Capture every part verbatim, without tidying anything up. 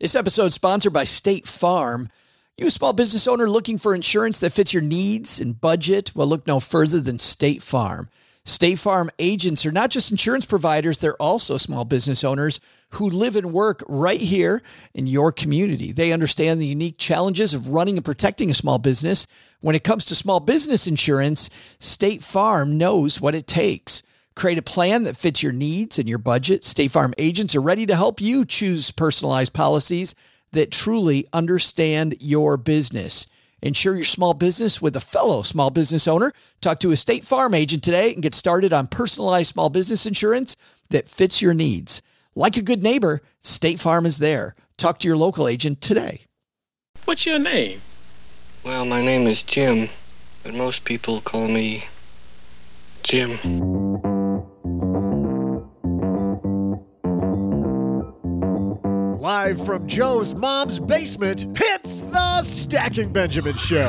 This episode is sponsored by State Farm. You a small business owner looking for insurance that fits your needs and budget? Well, look no further than State Farm. State Farm agents are not just insurance providers, they're also small business owners who live and work right here in your community. They understand the unique challenges of running and protecting a small business. When it comes to small business insurance, State Farm knows what it takes. Create a plan that fits your needs and your budget. State Farm agents are ready to help you choose personalized policies that truly understand your business. Insure your small business with a fellow small business owner. Talk to a State Farm agent today and get started on personalized small business insurance that fits your needs. Like a good neighbor, State Farm is there. Talk to your local agent today. What's your name? Well, my name is Jim, but most people call me Jim. Live from Joe's mom's basement, it's the Stacking Benjamin Show.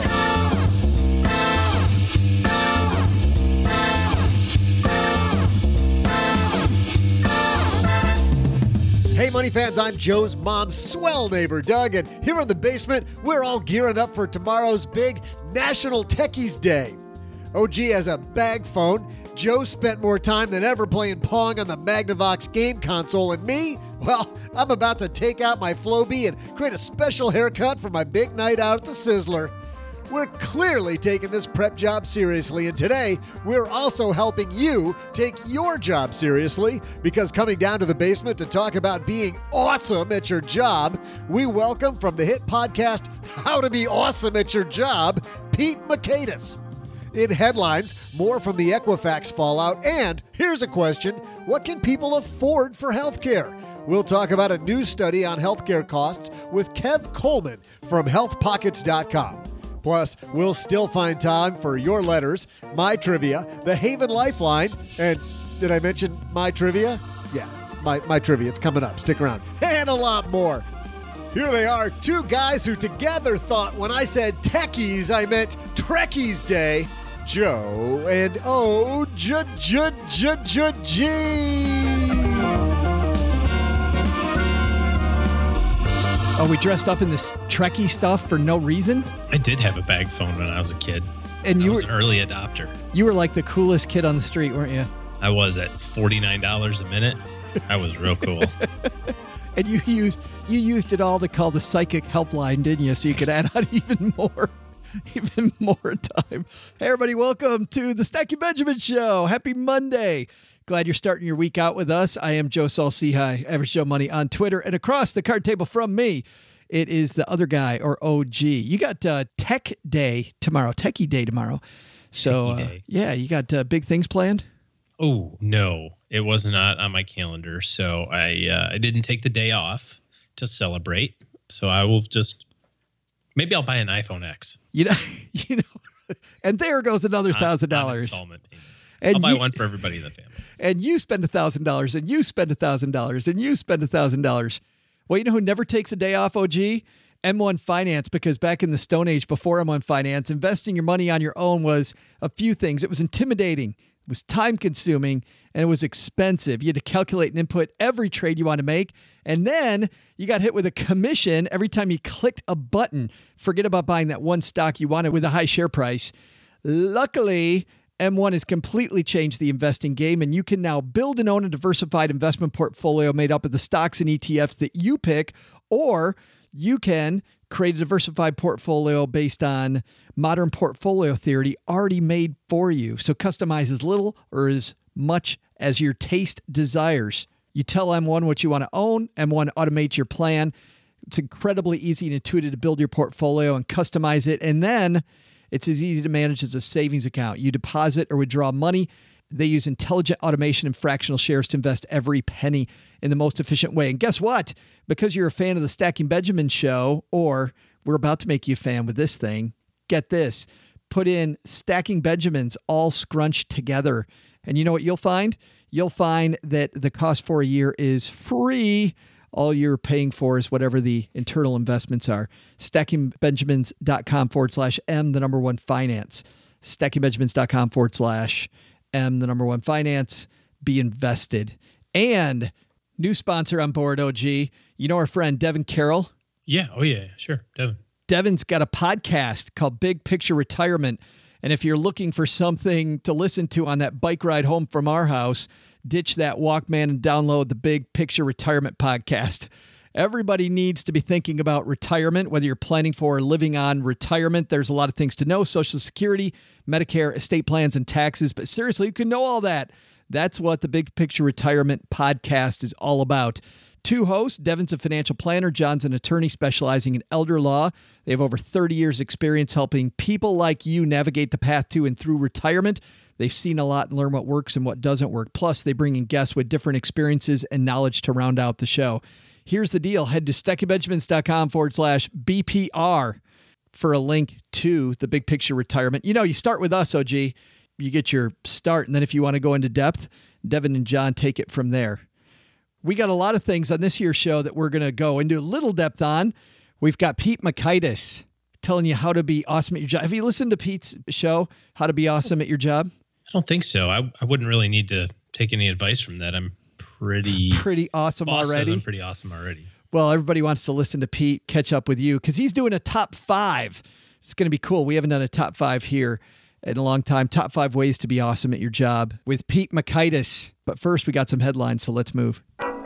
Hey, money fans, I'm Joe's mom's swell neighbor, Doug, and here in the basement, we're all gearing up for tomorrow's big National Techies Day. O G has a bag phone. Joe spent more time than ever playing Pong on the Magnavox game console, and me, well, I'm about to take out my Flowbee and create a special haircut for my big night out at the Sizzler. We're clearly taking this prep job seriously, and today we're also helping you take your job seriously, because coming down to the basement to talk about being awesome at your job, we welcome from the hit podcast How to Be Awesome at Your Job, Pete Mockaitis. In headlines, more from the Equifax fallout, and here's a question: what can people afford for healthcare? We'll talk about a new study on healthcare costs with Kev Coleman from health pockets dot com. Plus, we'll still find time for your letters, my trivia, the Haven Lifeline, and did I mention my trivia? Yeah, my, my trivia. It's coming up. Stick around. And a lot more. Here they are, two guys who together thought when I said techies, I meant Trekkies Day. Joe and O J J J J G. Are we dressed up in this Trekkie stuff for no reason? I did have a bag phone when I was a kid. And I you was were an early adopter. You were like the coolest kid on the street, weren't you? I was at forty-nine dollars a minute. I was real cool. And you used you used it all to call the psychic helpline, didn't you? So you could add on even more, even more time. Hey, everybody, welcome to the Stacking Benjamin Show. Happy Monday. Glad you're starting your week out with us. I am Joe Saul-Sehy, Average Joe Money on Twitter. And across the card table from me, it is the other guy, or O G. You got uh, Tech Day tomorrow, Techie Day tomorrow. So, uh, yeah, you got uh, big things planned? Oh, no, it was not on my calendar. So I uh, I didn't take the day off to celebrate. So I will just, maybe I'll buy an iPhone X. You know, you know, and there goes another thousand dollars. Installment payment. And I'll buy you, one for everybody in the family. And you spend a thousand dollars, and you spend a thousand dollars, and you spend a thousand dollars. Well, you know who never takes a day off, O G? M one Finance, because back in the Stone Age before M one Finance, investing your money on your own was a few things. It was intimidating, it was time consuming, and it was expensive. You had to calculate and input every trade you want to make. And then you got hit with a commission every time you clicked a button. Forget about buying that one stock you wanted with a high share price. Luckily, M one has completely changed the investing game, and you can now build and own a diversified investment portfolio made up of the stocks and E T Fs that you pick, or you can create a diversified portfolio based on modern portfolio theory already made for you. So customize as little or as much as your taste desires. You tell M one what you want to own. M one automates your plan. It's incredibly easy and intuitive to build your portfolio and customize it. And then it's as easy to manage as a savings account. You deposit or withdraw money. They use intelligent automation and fractional shares to invest every penny in the most efficient way. And guess what? Because you're a fan of the Stacking Benjamin Show, or we're about to make you a fan with this thing, get this. Put in Stacking Benjamins all scrunched together. And you know what you'll find? You'll find that the cost for a year is free. All you're paying for is whatever the internal investments are. StackingBenjamins.com forward slash M, the number one finance. StackingBenjamins.com forward slash M, the number one finance. Be invested. And new sponsor on board, O G. You know our friend Devin Carroll? Yeah. Oh, yeah. Sure. Devin. Devin's got a podcast called Big Picture Retirement. And if you're looking for something to listen to on that bike ride home from our house, ditch that Walkman and download the Big Picture Retirement podcast. Everybody needs to be thinking about retirement, whether you're planning for or living on retirement. There's a lot of things to know: Social Security, Medicare, estate plans, and taxes. But seriously, you can know all that. That's what the Big Picture Retirement podcast is all about. Two hosts, Devin's a financial planner, John's an attorney specializing in elder law. They have over thirty years experience helping people like you navigate the path to and through retirement. They've seen a lot and learn what works and what doesn't work. Plus, they bring in guests with different experiences and knowledge to round out the show. Here's the deal. Head to steckybenjamins.com forward slash BPR for a link to the Big Picture Retirement. You know, you start with us, O G. You get your start, and then if you want to go into depth, Devin and John take it from there. We got a lot of things on this year's show that we're going to go into a little depth on. We've got Pete Mockaitis telling you how to be awesome at your job. Have you listened to Pete's show, How to Be Awesome at Your Job? I don't think so. I, I wouldn't really need to take any advice from that. I'm pretty... Pretty awesome already. I'm pretty awesome already. Well, everybody wants to listen to Pete, catch up with you, because he's doing a top five. It's going to be cool. We haven't done a top five here in a long time. Top five ways to be awesome at your job with Pete Mockaitis. But first, we got some headlines, so let's move.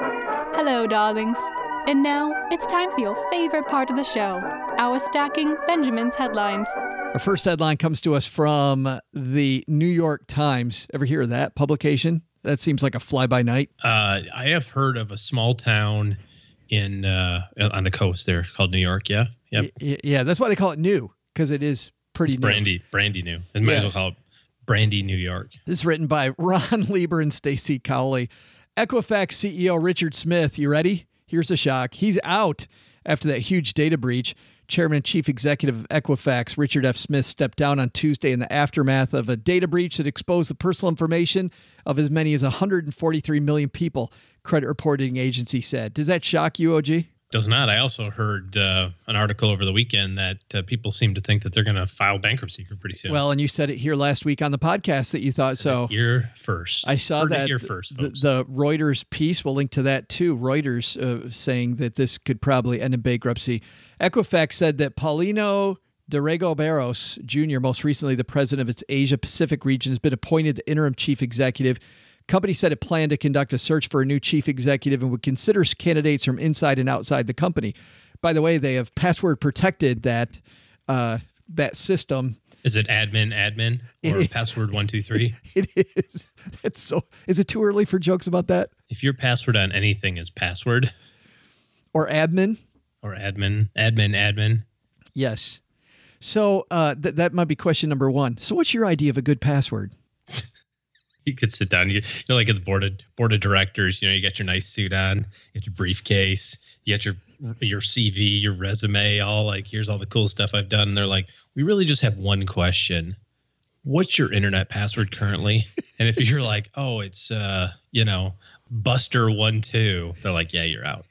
Hello, darlings. And now it's time for your favorite part of the show, our Stacking Benjamin's headlines. Our first headline comes to us from the New York Times. Ever hear of that publication? That seems like a fly-by-night. Uh, I have heard of a small town in uh, on the coast there called New York. Yeah, yep. Y- yeah. That's why they call it new, because it is pretty it's new. Brandy, Brandy new. And might Yeah. as well call it Brandy, New York. This is written by Ron Lieber and Stacey Cowley. Equifax C E O Richard Smith, you ready? Here's a shock. He's out after that huge data breach. Chairman and Chief Executive of Equifax, Richard F. Smith, stepped down on Tuesday in the aftermath of a data breach that exposed the personal information of as many as one hundred forty-three million people, credit reporting agency said. Does that shock you, O G? Does not. I also heard uh, an article over the weekend that uh, people seem to think that they're going to file bankruptcy here pretty soon. Well, and you said it here last week on the podcast that you thought so. You're first. I saw Heard that You're first, the, the Reuters piece. We'll link to that too. Reuters uh, saying that this could probably end in bankruptcy. Equifax said that Paulino Dorrego Barros Junior, most recently the president of its Asia Pacific region, has been appointed the interim chief executive. Company said it planned to conduct a search for a new chief executive and would consider candidates from inside and outside the company. By the way, they have password protected that uh, that system. Is it admin, admin, or It- password one, two, three? It is. That's so. Is it too early for jokes about that? If your password on anything is password Or admin? or admin, admin, admin, Yes. So uh, th- that might be question number one. So what's your idea of a good password? you could sit down. You, you're like at the board of board of directors. You know, you got your nice suit on, you got your briefcase, you got your your C V, your resume, all like, here's all the cool stuff I've done. And they're like, we really just have one question. What's your internet password currently? And if you're like, oh, it's uh, you know, Buster one two, they're like, yeah, you're out.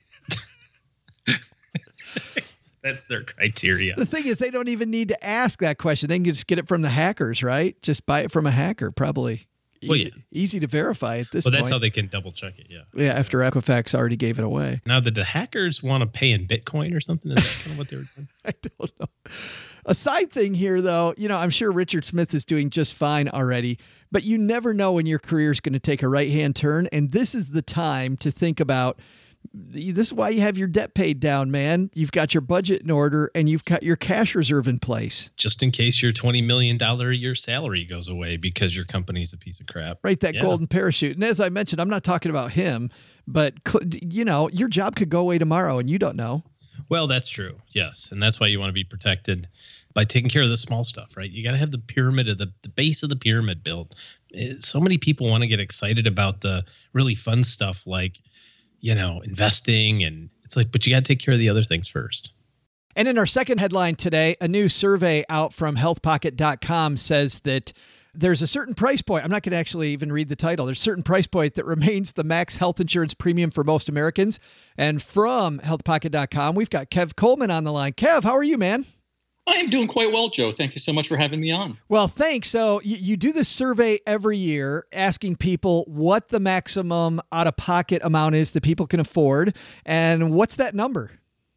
That's their criteria. The thing is, they don't even need to ask that question. They can just get it from the hackers, right? Just buy it from a hacker, probably. Easy, Well, yeah. easy to verify at this Well, point. that's how they can double check it. Yeah. Yeah, after Equifax already gave it away. Now, did the hackers want to pay in Bitcoin or something? Is that kind of what they were doing? I don't know. A side thing here, though, you know, I'm sure Richard Smith is doing just fine already, but you never know when your career is going to take a right-hand turn. And this is the time to think about, this is why you have your debt paid down, man. You've got your budget in order and you've got your cash reserve in place. Just in case your twenty million dollars a year salary goes away because your company's a piece of crap. Right, that Yeah. golden parachute. And as I mentioned, I'm not talking about him, but, cl- you know, your job could go away tomorrow and you don't know. Well, that's true. Yes. And that's why you want to be protected by taking care of the small stuff, right? You got to have the pyramid of the, the base of the pyramid built. It, so many people want to get excited about the really fun stuff like, you know, investing, and it's like, but you got to take care of the other things first. And in our second headline today, a new survey out from health pocket dot com says that there's a certain price point. I'm not going to actually even read the title. There's a certain price point that remains the max health insurance premium for most Americans. And from health pocket dot com, we've got Kev Coleman on the line. Kev, how are you, man? I am doing quite well, Joe. Thank you so much for having me on. Well, thanks. So you, you do this survey every year asking people what the maximum out-of-pocket amount is that people can afford. And what's that number?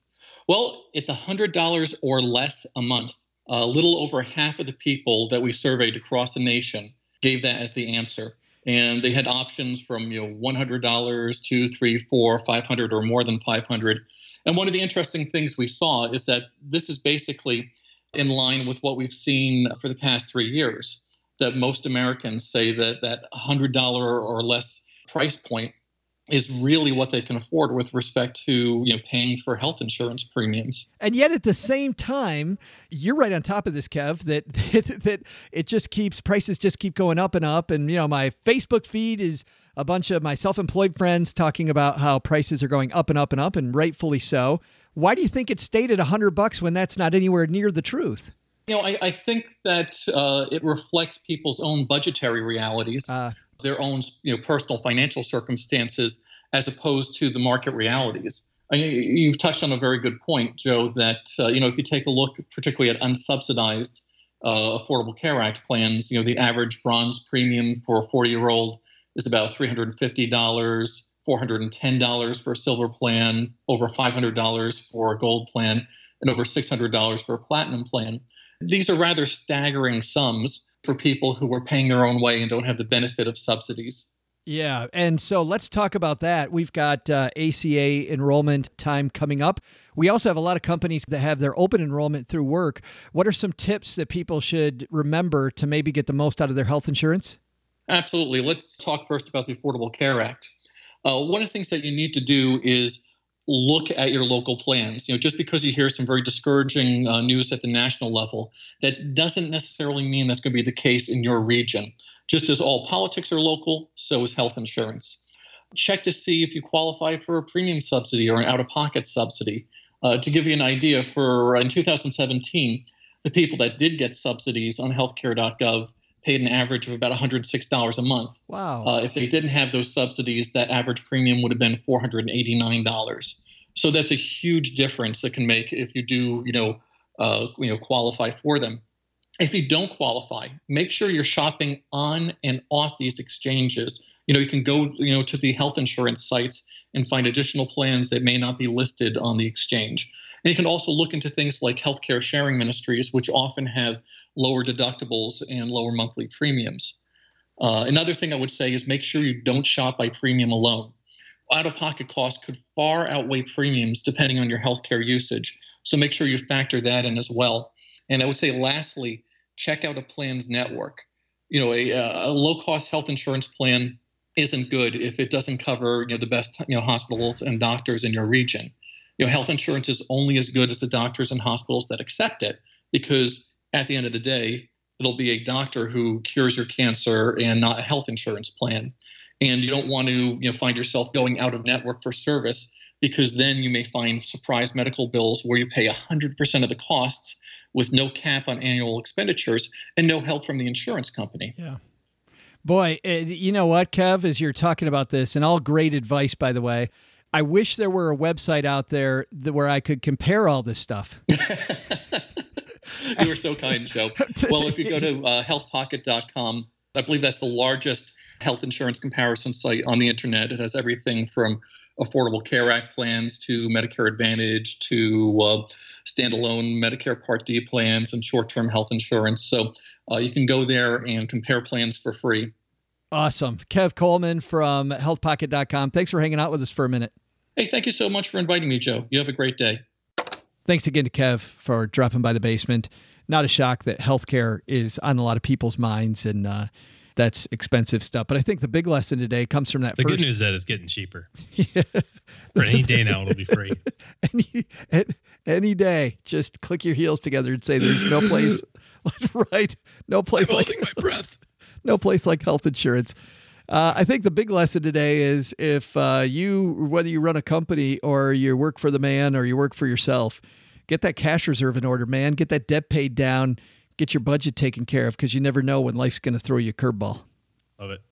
Well, it's one hundred dollars or less a month. A little over half of the people that we surveyed across the nation gave that as the answer. And they had options from, you know, one hundred dollars, two, three, four, five hundred, or more than five hundred. And one of the interesting things we saw is that this is basically in line with what we've seen for the past three years, that most Americans say that that one hundred dollars or less price point is really what they can afford with respect to, you know, paying for health insurance premiums. And yet at the same time, you're right on top of this, Kev, that, that, that it just keeps, prices just keep going up and up. And, you know, my Facebook feed is a bunch of my self-employed friends talking about how prices are going up and up and up, and rightfully so. Why do you think it stayed at a hundred bucks when that's not anywhere near the truth? You know, I, I think that uh, it reflects people's own budgetary realities. Uh, their own, you know, personal financial circumstances, as opposed to the market realities. I mean, you've touched on a very good point, Joe, that, uh, you know, if you take a look particularly at unsubsidized uh, Affordable Care Act plans, you know, the average bronze premium for a forty-year-old is about three hundred fifty dollars, four hundred ten dollars for a silver plan, over five hundred dollars for a gold plan, and over six hundred dollars for a platinum plan. These are rather staggering sums for people who are paying their own way and don't have the benefit of subsidies. Yeah. And so let's talk about that. We've got uh, A C A enrollment time coming up. We also have a lot of companies that have their open enrollment through work. What are some tips that people should remember to maybe get the most out of their health insurance? Absolutely. Let's talk first about the Affordable Care Act. Uh, one of the things that you need to do is look at your local plans. You know, just because you hear some very discouraging uh, news at the national level, that doesn't necessarily mean that's going to be the case in your region. Just as all politics are local, so is health insurance. Check to see if you qualify for a premium subsidy or an out-of-pocket subsidy. Uh, to give you an idea, for uh, in two thousand seventeen, the people that did get subsidies on healthcare dot gov paid an average of about one hundred six dollars a month. Wow. Uh, if they didn't have those subsidies, that average premium would have been four hundred eighty-nine dollars. So that's a huge difference that can make if you do, you know, uh, you know, qualify for them. If you don't qualify, make sure you're shopping on and off these exchanges. You know, you can go, you know, to the health insurance sites and find additional plans that may not be listed on the exchange. And you can also look into things like healthcare sharing ministries, which often have lower deductibles and lower monthly premiums. Uh, another thing I would say is make sure you don't shop by premium alone. Out-of-pocket costs could far outweigh premiums depending on your healthcare usage. So make sure you factor that in as well. And I would say, lastly, check out a plan's network. You know, a, a low-cost health insurance plan isn't good if it doesn't cover, you know, the best, you know, hospitals and doctors in your region. You know, health insurance is only as good as the doctors and hospitals that accept it, because at the end of the day, it'll be a doctor who cures your cancer and not a health insurance plan. And you don't want to, you know, find yourself going out of network for service, because then you may find surprise medical bills where you pay one hundred percent of the costs with no cap on annual expenditures and no help from the insurance company. Yeah. Boy, you know what, Kev, as you're talking about this, and all great advice, by the way, I wish there were a website out there that, where I could compare all this stuff. You are so kind, Joe. Well, if you go to uh, health pocket dot com, I believe that's the largest health insurance comparison site on the internet. It has everything from Affordable Care Act plans to Medicare Advantage to uh, standalone Medicare Part D plans and short-term health insurance. So uh, you can go there and compare plans for free. Awesome. Kev Coleman from health pocket dot com. Thanks for hanging out with us for a minute. Hey, thank you so much for inviting me, Joe. You have a great day. Thanks again to Kev for dropping by the basement. Not a shock that healthcare is on a lot of people's minds, and uh, that's expensive stuff. But I think the big lesson today comes from that the first... good news is that it's getting cheaper. Yeah. For any day now, it'll be free. any, any day. Just click your heels together and say there's no place, right? No place I'm like... holding my breath. No place like health insurance. Uh, I think the big lesson today is if uh, you, whether you run a company or you work for the man or you work for yourself, get that cash reserve in order, man. Get that debt paid down. Get your budget taken care of, because you never know when life's going to throw you a curveball. Love it.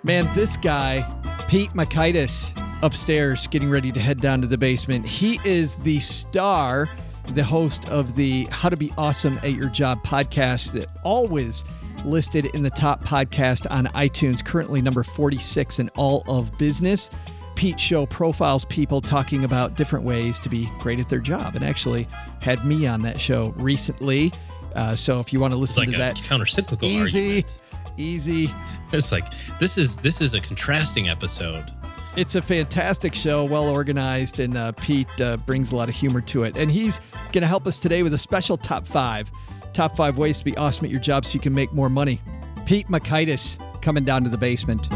Man, this guy, Pete Mockaitis, upstairs getting ready to head down to the basement. He is the star, the host of the How to Be Awesome at Your Job podcast that always listed in the top podcast on iTunes, currently number forty-six in all of business. Pete's show profiles people talking about different ways to be great at their job, and actually had me on that show recently. Uh, so if you want to listen it's like to a that, countercyclical easy, argument. easy. It's like this is this is a contrasting episode. It's a fantastic show, well organized, and uh, Pete uh, brings a lot of humor to it. And he's going to help us today with a special top five. Top five ways to be awesome at your job so you can make more money. Pete Mockaitis coming down to the basement.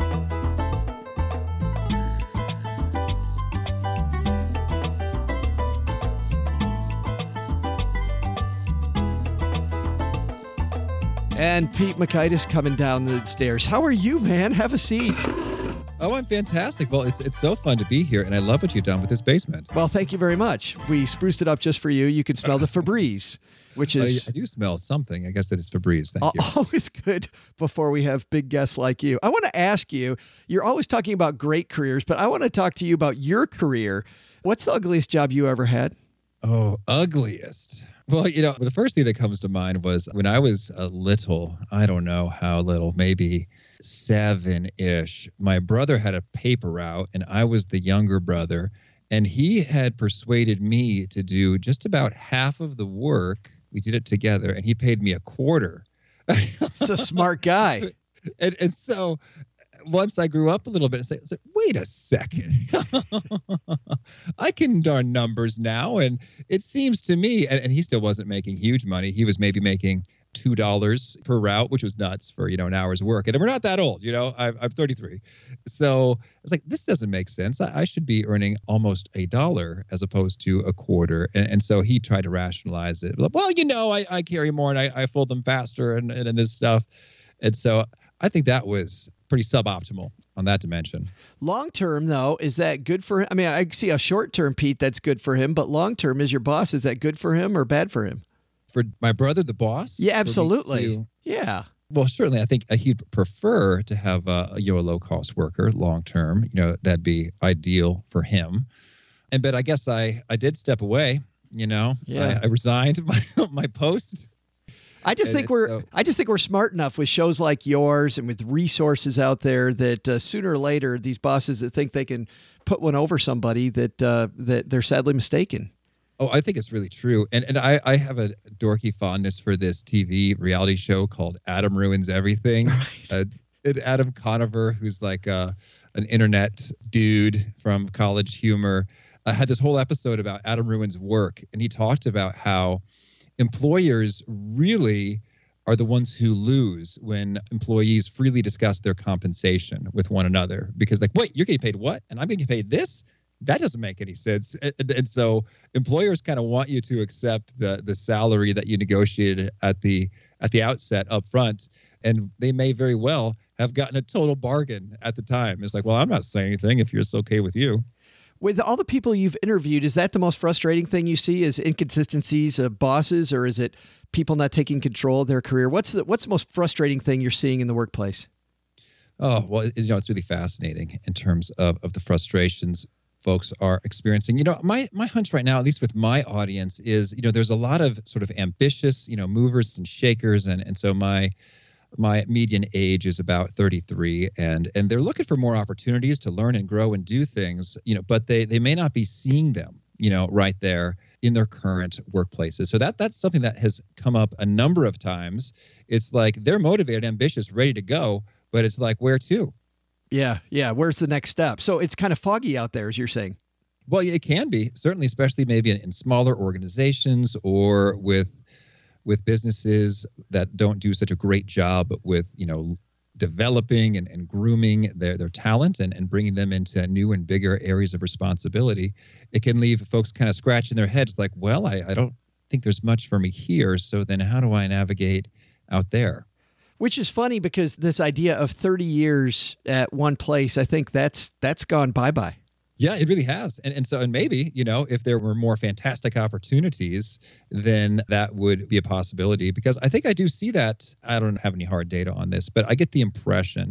And Pete Mockaitis coming down the stairs. How are you, man? Have a seat. Oh, I'm fantastic. Well, it's it's so fun to be here, and I love what you've done with this basement. Well, thank you very much. We spruced it up just for you. You can smell the Febreze, which is... I, I do smell something. I guess that it's Febreze. Thank you. Always good before we have big guests like you. I want to ask you, you're always talking about great careers, but I want to talk to you about your career. What's the ugliest job you ever had? Oh, ugliest. Well, you know, the first thing that comes to mind was when I was a little, I don't know how little, maybe seven-ish. My brother had a paper route, and I was the younger brother, and he had persuaded me to do just about half of the work. We did it together, and he paid me a quarter. It's a smart guy. and, and so once I grew up a little bit, I said, wait a second. I can darn numbers now. And it seems to me, and, and he still wasn't making huge money. He was maybe making two dollars per route, which was nuts for, you know, an hour's work. And we're not that old, you know, I'm, I'm thirty-three. So I was like, this doesn't make sense. I, I should be earning almost a dollar as opposed to a quarter. And, and so he tried to rationalize it. Well, you know, I, I carry more and I, I fold them faster and, and, and this stuff. And so I think that was pretty suboptimal on that dimension. Long term, though, is that good for him? I mean, I see a short term, Pete, that's good for him. But long term, is your boss, is that good for him or bad for him? For my brother, the boss? Yeah, absolutely. To, yeah. Well, certainly, I think he'd prefer to have a, you know, a low cost worker long term. You know, that'd be ideal for him. And but I guess I I did step away. You know, yeah. I, I resigned my my post. I just think we're so, I just think we're smart enough with shows like yours and with resources out there that uh, sooner or later these bosses that think they can put one over somebody that uh, that they're sadly mistaken. Oh, I think it's really true. And and I, I have a dorky fondness for this T V reality show called Adam Ruins Everything. Right. Uh, and Adam Conover, who's like uh, an internet dude from College Humor, uh, had this whole episode about Adam Ruins work. And he talked about how employers really are the ones who lose when employees freely discuss their compensation with one another. Because like, wait, you're getting paid what? And I'm getting paid this? That doesn't make any sense. And, and so employers kind of want you to accept the the salary that you negotiated at the at the outset up front. And they may very well have gotten a total bargain at the time. It's like, well, I'm not saying anything if it's okay with you. With all the people you've interviewed, is that the most frustrating thing you see is inconsistencies of bosses, or is it people not taking control of their career? What's the what's the most frustrating thing you're seeing in the workplace? Oh, well, it, you know, it's really fascinating in terms of, of the frustrations folks are experiencing. You know, my my hunch right now, at least with my audience, is, you know, there's a lot of sort of ambitious, you know, movers and shakers. And and so my my median age is about thirty-three, and and they're looking for more opportunities to learn and grow and do things, you know, but they they may not be seeing them, you know, right there in their current workplaces. So that that's something that has come up a number of times. It's like they're motivated, ambitious, ready to go, but it's like, where to? Yeah, yeah. Where's the next step? So it's kind of foggy out there, as you're saying. Well, it can be, certainly, especially maybe in, in smaller organizations or with with businesses that don't do such a great job with, you know, developing and, and grooming their, their talent and, and bringing them into new and bigger areas of responsibility. It can leave folks kind of scratching their heads like, well, I, I don't think there's much for me here. So then how do I navigate out there? Which is funny because this idea of thirty years at one place, I think that's that's gone bye-bye. Yeah, it really has. And and so, and maybe, you know, if there were more fantastic opportunities, then that would be a possibility, because I think I do see that. I don't have any hard data on this, but I get the impression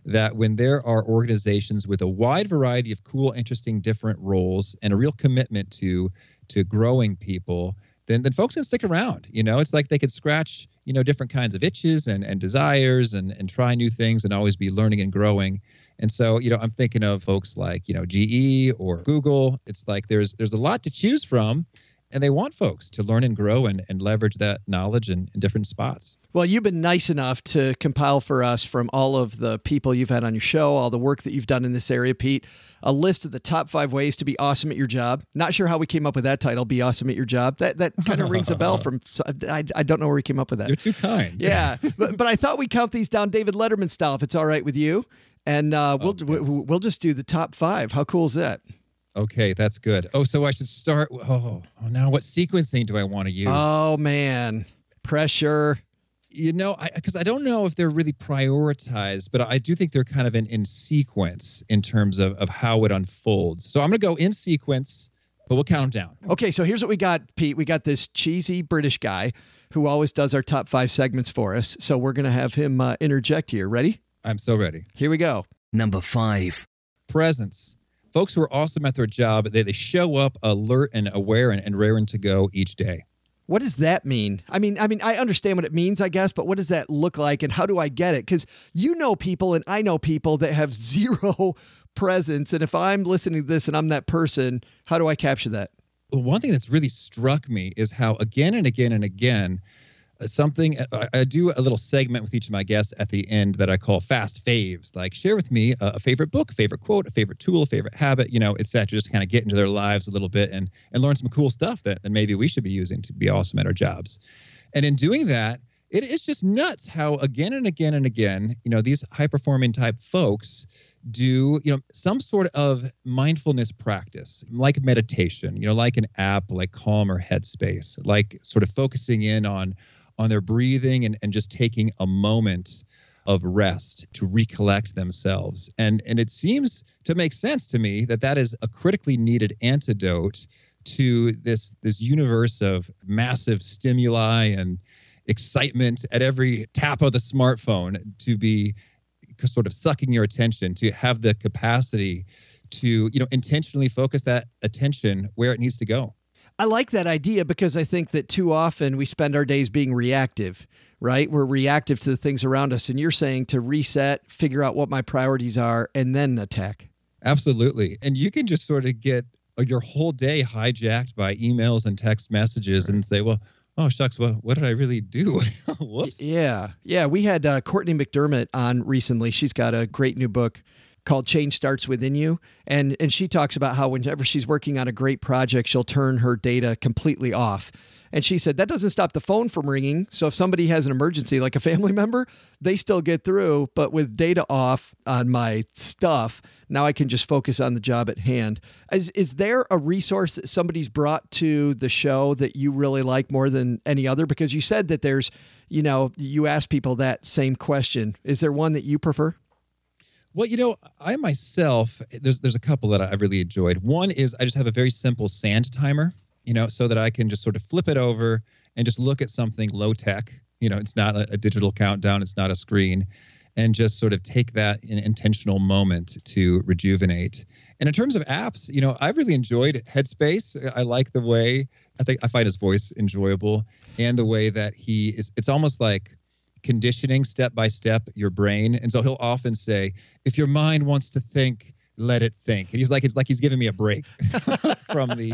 that when there are organizations with a wide variety of cool, interesting, different roles and a real commitment to to growing people, then then folks can stick around. You know, it's like they could scratch, you know, different kinds of itches and, and desires and, and try new things and always be learning and growing. And so, you know, I'm thinking of folks like, you know, G E or Google. It's like there's there's a lot to choose from, and they want folks to learn and grow and, and leverage that knowledge in, in different spots. Well, you've been nice enough to compile for us from all of the people you've had on your show, all the work that you've done in this area, Pete, a list of the top five ways to be awesome at your job. Not sure how we came up with that title, Be Awesome at Your Job. That that kind of rings a bell from, I, I don't know where we came up with that. You're too kind. Yeah, but, but I thought we'd count these down David Letterman style, if it's all right with you. And uh, we'll, Oh, yes. we'll we'll just do the top five. How cool is that? Okay, that's good. Oh, so I should start. Oh, oh now what sequencing do I want to use? Oh, man. Pressure. You know, because I, I don't know if they're really prioritized, but I do think they're kind of in, in sequence in terms of, of how it unfolds. So I'm going to go in sequence, but we'll count them down. Okay, so here's what we got, Pete. We got this cheesy British guy who always does our top five segments for us. So we're going to have him uh, interject here. Ready? I'm so ready. Here we go. Number five. Presence. Folks who are awesome at their job, they, they show up alert and aware and, and raring to go each day. What does that mean? I mean, I mean, I understand what it means, I guess, but what does that look like and how do I get it? Because you know people and I know people that have zero presence. And if I'm listening to this and I'm that person, how do I capture that? Well, one thing that's really struck me is how again and again and again, uh, something I, I do a little segment with each of my guests at the end that I call fast faves. Like share with me a, a favorite book, a favorite quote, a favorite tool, a favorite habit, you know, et cetera. Just to kind of get into their lives a little bit and and learn some cool stuff that, that maybe we should be using to be awesome at our jobs. And in doing that, it is just nuts how again and again and again, you know, these high performing type folks do, you know, some sort of mindfulness practice, like meditation, you know, like an app like Calm or Headspace, like sort of focusing in on on their breathing and, and just taking a moment of rest to recollect themselves. And and it seems to make sense to me that that is a critically needed antidote to this this universe of massive stimuli and excitement at every tap of the smartphone to be sort of sucking your attention, to have the capacity to, you know, intentionally focus that attention where it needs to go. I like that idea because I think that too often we spend our days being reactive, right? We're reactive to the things around us. And you're saying to reset, figure out what my priorities are, and then attack. Absolutely. And you can just sort of get your whole day hijacked by emails and text messages and say, well, oh, shucks, well, what did I really do? Whoops. Yeah. Yeah. We had uh, Courtney McDermott on recently. She's got a great new book called Change Starts Within You. And, and she talks about how whenever she's working on a great project, she'll turn her data completely off. And she said that doesn't stop the phone from ringing. So if somebody has an emergency, like a family member, they still get through. But with data off on my stuff, now I can just focus on the job at hand. Is, is there a resource that somebody's brought to the show that you really like more than any other? Because you said that there's, you know, you ask people that same question. Is there one that you prefer? Well, you know, I myself, there's there's a couple that I really enjoyed. One is I just have a very simple sand timer, you know, so that I can just sort of flip it over and just look at something low tech. You know, it's not a, a digital countdown. It's not a screen. And just sort of take that in intentional moment to rejuvenate. And in terms of apps, you know, I've really enjoyed Headspace. I like the way, I think I find his voice enjoyable and the way that he is, it's almost like conditioning step by step your brain. And so he'll often say, if your mind wants to think, let it think. And he's like, it's like he's giving me a break from the,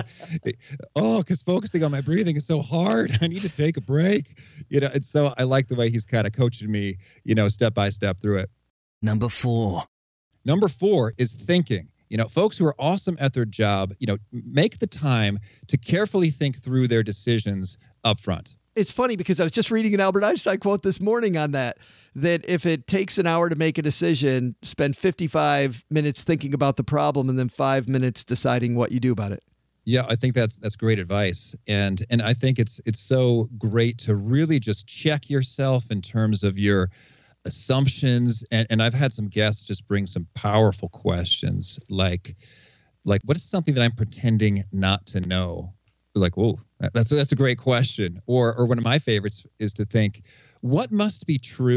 oh, because focusing on my breathing is so hard. I need to take a break. You know, and so I like the way he's kind of coaching me, you know, step by step through it. Number four. Number four is thinking. You know, folks who are awesome at their job, you know, make the time to carefully think through their decisions up front. It's funny because I was just reading an Albert Einstein quote this morning on that, that if it takes an hour to make a decision, spend fifty-five minutes thinking about the problem and then five minutes deciding what you do about it. Yeah, I think that's that's great advice. And and I think it's it's so great to really just check yourself in terms of your assumptions. And, and I've had some guests just bring some powerful questions like, like what is something that I'm pretending not to know? Like, whoa, that's that's a great question. Or or one of my favorites is to think, what must be true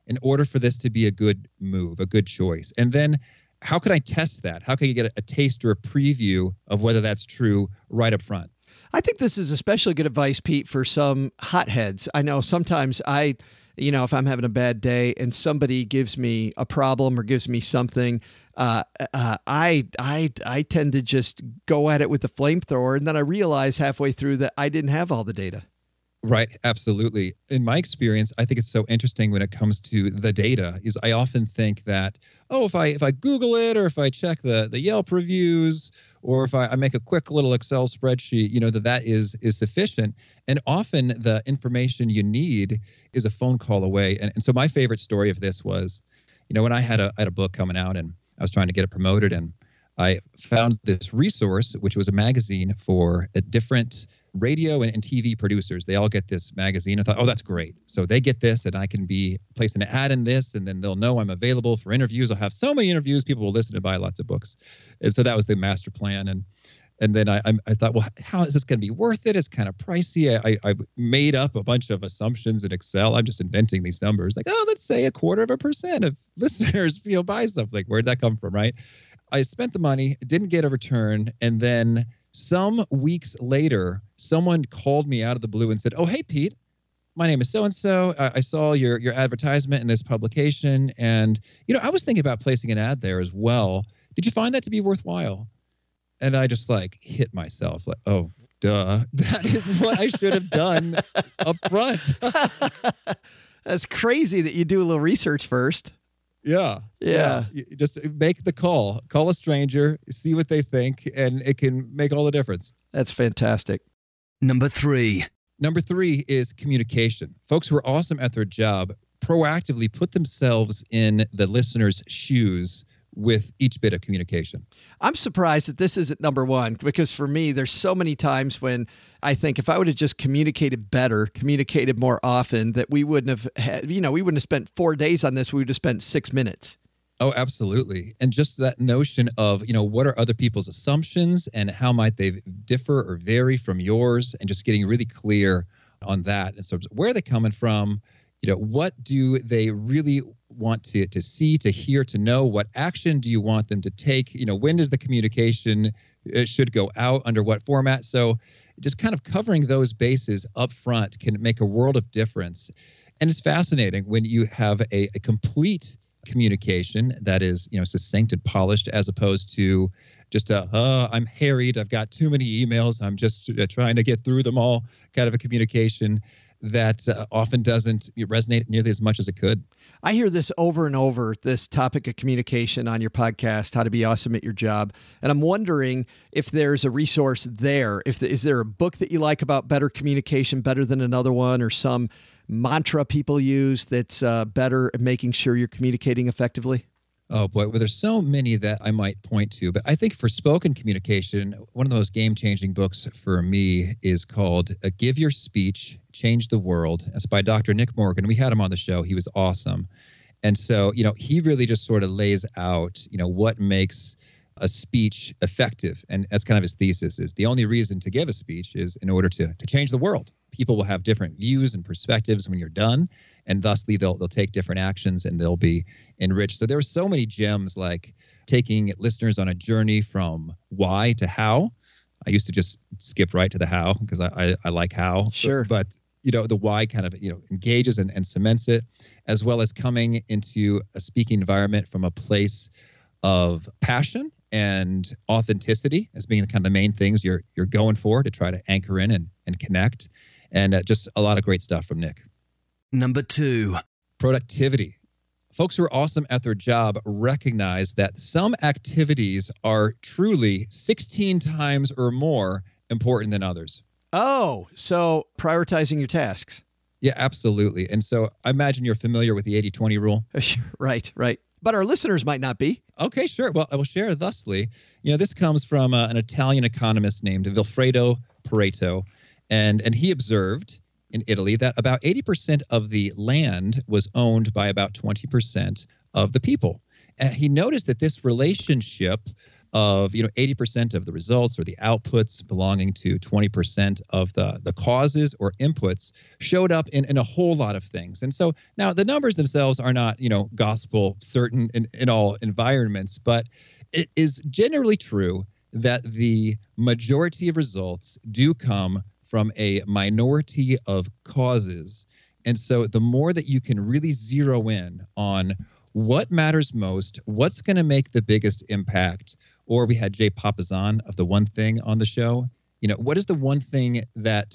in order for this to be a good move, a good choice? And then how can I test that? How can you get a, a taste or a preview of whether that's true right up front? I think this is especially good advice, Pete, for some hotheads. I know sometimes I, you know, if I'm having a bad day and somebody gives me a problem or gives me something, uh, uh, I, I, I tend to just go at it with the flamethrower. And then I realize halfway through that I didn't have all the data. Right. Absolutely. In my experience, I think it's so interesting when it comes to the data is I often think that, oh, if I if I Google it or if I check the, the Yelp reviews or if I, I make a quick little Excel spreadsheet, you know, that that is is sufficient. And often the information you need is a phone call away. And, and so my favorite story of this was, you know, when I had a I had a book coming out and I was trying to get it promoted, and I found this resource, which was a magazine for a different radio and, and T V producers. They all get this magazine. I thought, oh, that's great. So they get this and I can be place an ad in this and then they'll know I'm available for interviews. I'll have so many interviews. People will listen and buy lots of books. And so that was the master plan. And and then I I thought, well, how is this going to be worth it? It's kind of pricey. I, I made up a bunch of assumptions in Excel. I'm just inventing these numbers. Like, oh, let's say a quarter of a percent of listeners you know, buy something. Where'd that come from, right? I spent the money, didn't get a return, and then some weeks later, someone called me out of the blue and said, oh, hey, Pete, my name is so-and-so. I, I saw your your advertisement in this publication, and, you know, I was thinking about placing an ad there as well. Did you find that to be worthwhile? And I just, like, hit myself. Like, oh, duh. That is what I should have done up front. That's crazy that you do a little research first. Yeah. Yeah. yeah. Just make the call. Call a stranger, see what they think, and it can make all the difference. That's fantastic. Number three. Number three is communication. Folks who are awesome at their job proactively put themselves in the listener's shoes with each bit of communication. I'm surprised that this isn't number one, because for me, there's so many times when I think if I would have just communicated better, communicated more often, that we wouldn't have had, you know, we wouldn't have spent four days on this. We would have spent six minutes. Oh, absolutely. And just that notion of, you know, what are other people's assumptions and how might they differ or vary from yours, and just getting really clear on that. And so where are they coming from? You know, what do they really want to to see, to hear, to know? What action do you want them to take? You know, when does the communication uh, should go out, under what format? So just kind of covering those bases up front can make a world of difference. And it's fascinating when you have a, a complete communication that is, you know, succinct and polished, as opposed to just a, uh, I'm harried, I've got too many emails, I'm just uh, trying to get through them all kind of a communication that uh, often doesn't resonate nearly as much as it could. I hear this over and over, this topic of communication on your podcast, How to Be Awesome at Your Job. And I'm wondering if there's a resource there. If the, is there a book that you like about better communication, better than another one, or some mantra people use that's uh, better at making sure you're communicating effectively? Oh, boy. Well, there's so many that I might point to. But I think for spoken communication, one of the most game-changing books for me is called uh, Give Your Speech, Change the World. That's by Doctor Nick Morgan. We had him on the show. He was awesome. And so, you know, he really just sort of lays out, you know, what makes a speech effective. And that's kind of his thesis, is the only reason to give a speech is in order to to change the world. People will have different views and perspectives when you're done, and thusly they'll they'll take different actions and they'll be enriched. So there are so many gems, like taking listeners on a journey from why to how. I used to just skip right to the how because I, I I like how. Sure. But, but you know, the why kind of, you know, engages and, and cements it, as well as coming into a speaking environment from a place of passion and authenticity as being kind of the main things you're you're going for to try to anchor in and, and connect. And uh, just a lot of great stuff from Nick. Number two. Productivity. Folks who are awesome at their job recognize that some activities are truly sixteen times or more important than others. Oh, so prioritizing your tasks. Yeah, absolutely. And so I imagine you're familiar with the eighty twenty rule. Right, right. But our listeners might not be. Okay, sure. Well, I will share thusly. You know, this comes from uh, an Italian economist named Vilfredo Pareto. And, and he observed in Italy that about eighty percent of the land was owned by about twenty percent of the people. And he noticed that this relationship of, you know, eighty percent of the results or the outputs belonging to twenty percent of the, the causes or inputs showed up in, in a whole lot of things. And so now the numbers themselves are not, you know, gospel certain in, in all environments, but it is generally true that the majority of results do come from a minority of causes. And so the more that you can really zero in on what matters most, what's going to make the biggest impact, or we had Jay Papasan of The One Thing on the show, you know, what is the one thing that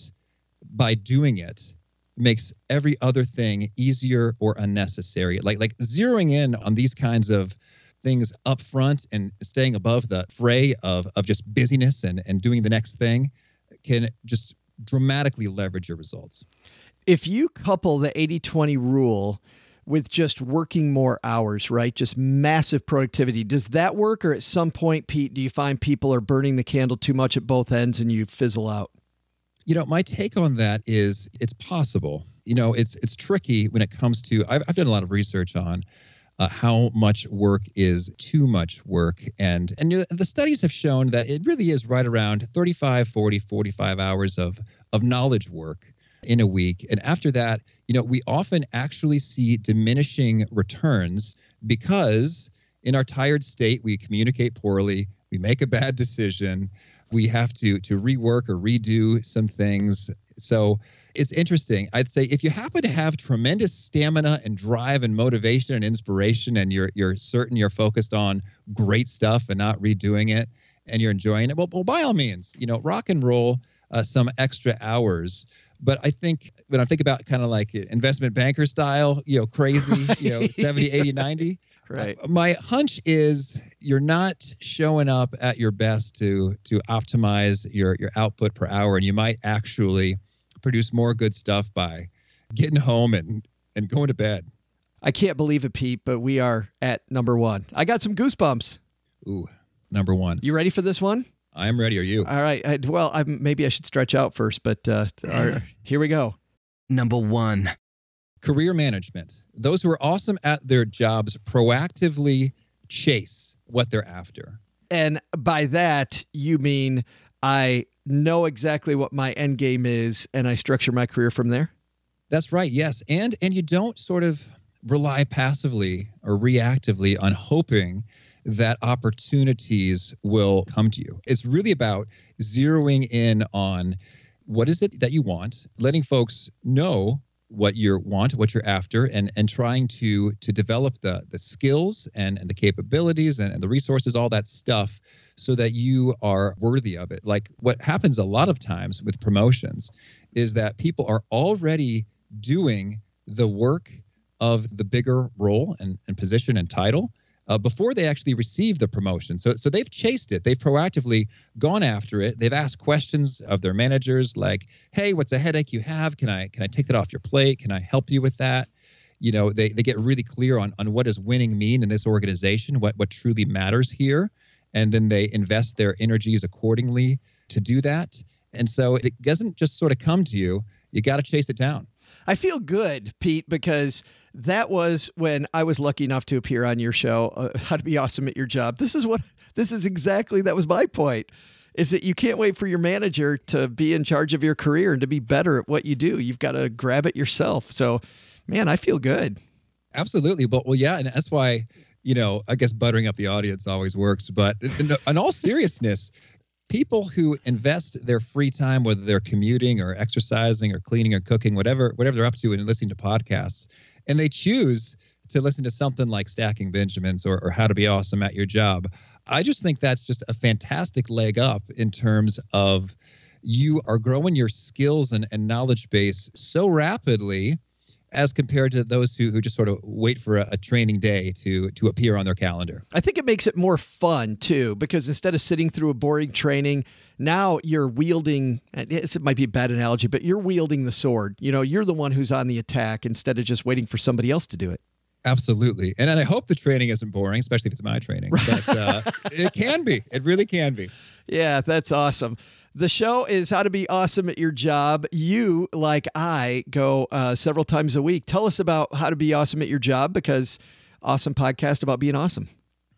by doing it makes every other thing easier or unnecessary? Like, like zeroing in on these kinds of things up front and staying above the fray of, of just busyness and, and doing the next thing can just dramatically leverage your results. If you couple the eighty twenty rule with just working more hours, right? Just massive productivity. Does that work? Or at some point, Pete, do you find people are burning the candle too much at both ends and you fizzle out? You know, my take on that is it's possible. You know, it's it's tricky when it comes to, I've, I've done a lot of research on uh, how much work is too much work. And, and you know, the studies have shown that it really is right around thirty-five, forty, forty-five hours of, of knowledge work in a week. And after that, you know, we often actually see diminishing returns because in our tired state, we communicate poorly, we make a bad decision, we have to to rework or redo some things. So it's interesting. I'd say if you happen to have tremendous stamina and drive and motivation and inspiration, and you're you're certain you're focused on great stuff and not redoing it, and you're enjoying it, well, well by all means, you know, rock and roll uh, some extra hours. But I think when I think about kind of like investment banker style, you know, crazy, you know, seventy, eighty, ninety, right. Uh, my hunch is you're not showing up at your best to to optimize your, your output per hour. And you might actually produce more good stuff by getting home and, and going to bed. I can't believe it, Pete, but we are at number one. I got some goosebumps. Ooh, number one. You ready for this one? I am ready. Are you? All right. I, well, I, maybe I should stretch out first, but uh, our, here we go. Number one. Career management. Those who are awesome at their jobs proactively chase what they're after. And by that, you mean I know exactly what my end game is and I structure my career from there? That's right. Yes. And and you don't sort of rely passively or reactively on hoping that opportunities will come to you. It's really about zeroing in on what is it that you want, letting folks know what you want, what you're after, and and trying to to develop the the skills and, and the capabilities and, and the resources, all that stuff, so that you are worthy of it. Like what happens a lot of times with promotions is that people are already doing the work of the bigger role and, and position and title Uh, before they actually receive the promotion. So so they've chased it. They've proactively gone after it. They've asked questions of their managers like, hey, what's a headache you have? Can I can I take that off your plate? Can I help you with that? You know, they, they get really clear on, on what does winning mean in this organization, what, what truly matters here. And then they invest their energies accordingly to do that. And so it doesn't just sort of come to you. You got to chase it down. I feel good, Pete, because that was when I was lucky enough to appear on your show, uh, How to Be Awesome at Your Job. This is what, this is exactly, that was my point, is that you can't wait for your manager to be in charge of your career and to be better at what you do. You've got to grab it yourself. So, man, I feel good. Absolutely. But, well, yeah, and that's why, you know, I guess buttering up the audience always works. But in, in all seriousness, people who invest their free time, whether they're commuting or exercising or cleaning or cooking, whatever whatever they're up to, and listening to podcasts, and they choose to listen to something like Stacking Benjamins or, or How to Be Awesome at Your Job, I just think that's just a fantastic leg up in terms of you are growing your skills and, and knowledge base so rapidly as compared to those who, who just sort of wait for a, a training day to to appear on their calendar. I think it makes it more fun, too, because instead of sitting through a boring training, now you're wielding, it might be a bad analogy, but you're wielding the sword. You know, you're the one who's on the attack instead of just waiting for somebody else to do it. Absolutely. And, and I hope the training isn't boring, especially if it's my training. But uh, it can be. It really can be. Yeah, that's awesome. The show is How to Be Awesome at Your Job. You, like I, go uh, several times a week. Tell us about How to Be Awesome at Your Job, because awesome podcast about being awesome.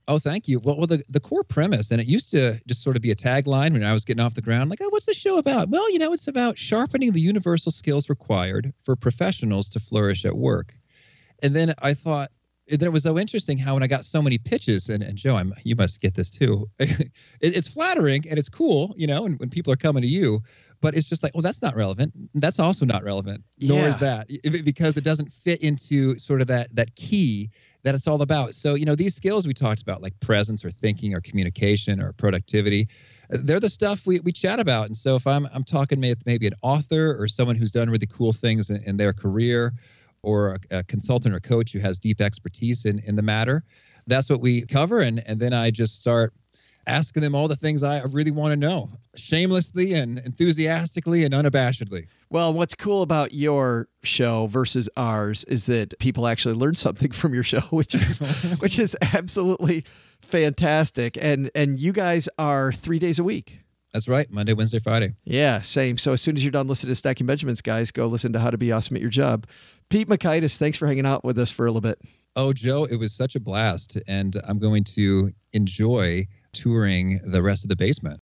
Oh, thank you. Well, well, the, the core premise, and it used to just sort of be a tagline when I was getting off the ground, like, oh, what's the show about? Well, you know, it's about sharpening the universal skills required for professionals to flourish at work. And then I thought, and then it was so interesting how when I got so many pitches, and, and Joe, I'm, you must get this too. it, it's flattering and it's cool, you know, and when people are coming to you, but it's just like, well, that's not relevant. That's also not relevant, nor Yeah. is that, because it doesn't fit into sort of that that key that it's all about. So, you know, these skills we talked about, like presence or thinking or communication or productivity, they're the stuff we, we chat about. And so if I'm I'm talking with maybe an author or someone who's done really cool things in, in their career, or a, a consultant or coach who has deep expertise in, in the matter, that's what we cover. And, and then I just start asking them all the things I really want to know, shamelessly and enthusiastically and unabashedly. Well, what's cool about your show versus ours is that people actually learn something from your show, which is which is absolutely fantastic. And and you guys are three days a week. That's right. Monday, Wednesday, Friday. Yeah, same. So as soon as you're done listening to Stacking Benjamins, guys, go listen to How to Be Awesome at Your Job. Pete Mockaitis, thanks for hanging out with us for a little bit. Oh, Joe, it was such a blast. And I'm going to enjoy touring the rest of the basement.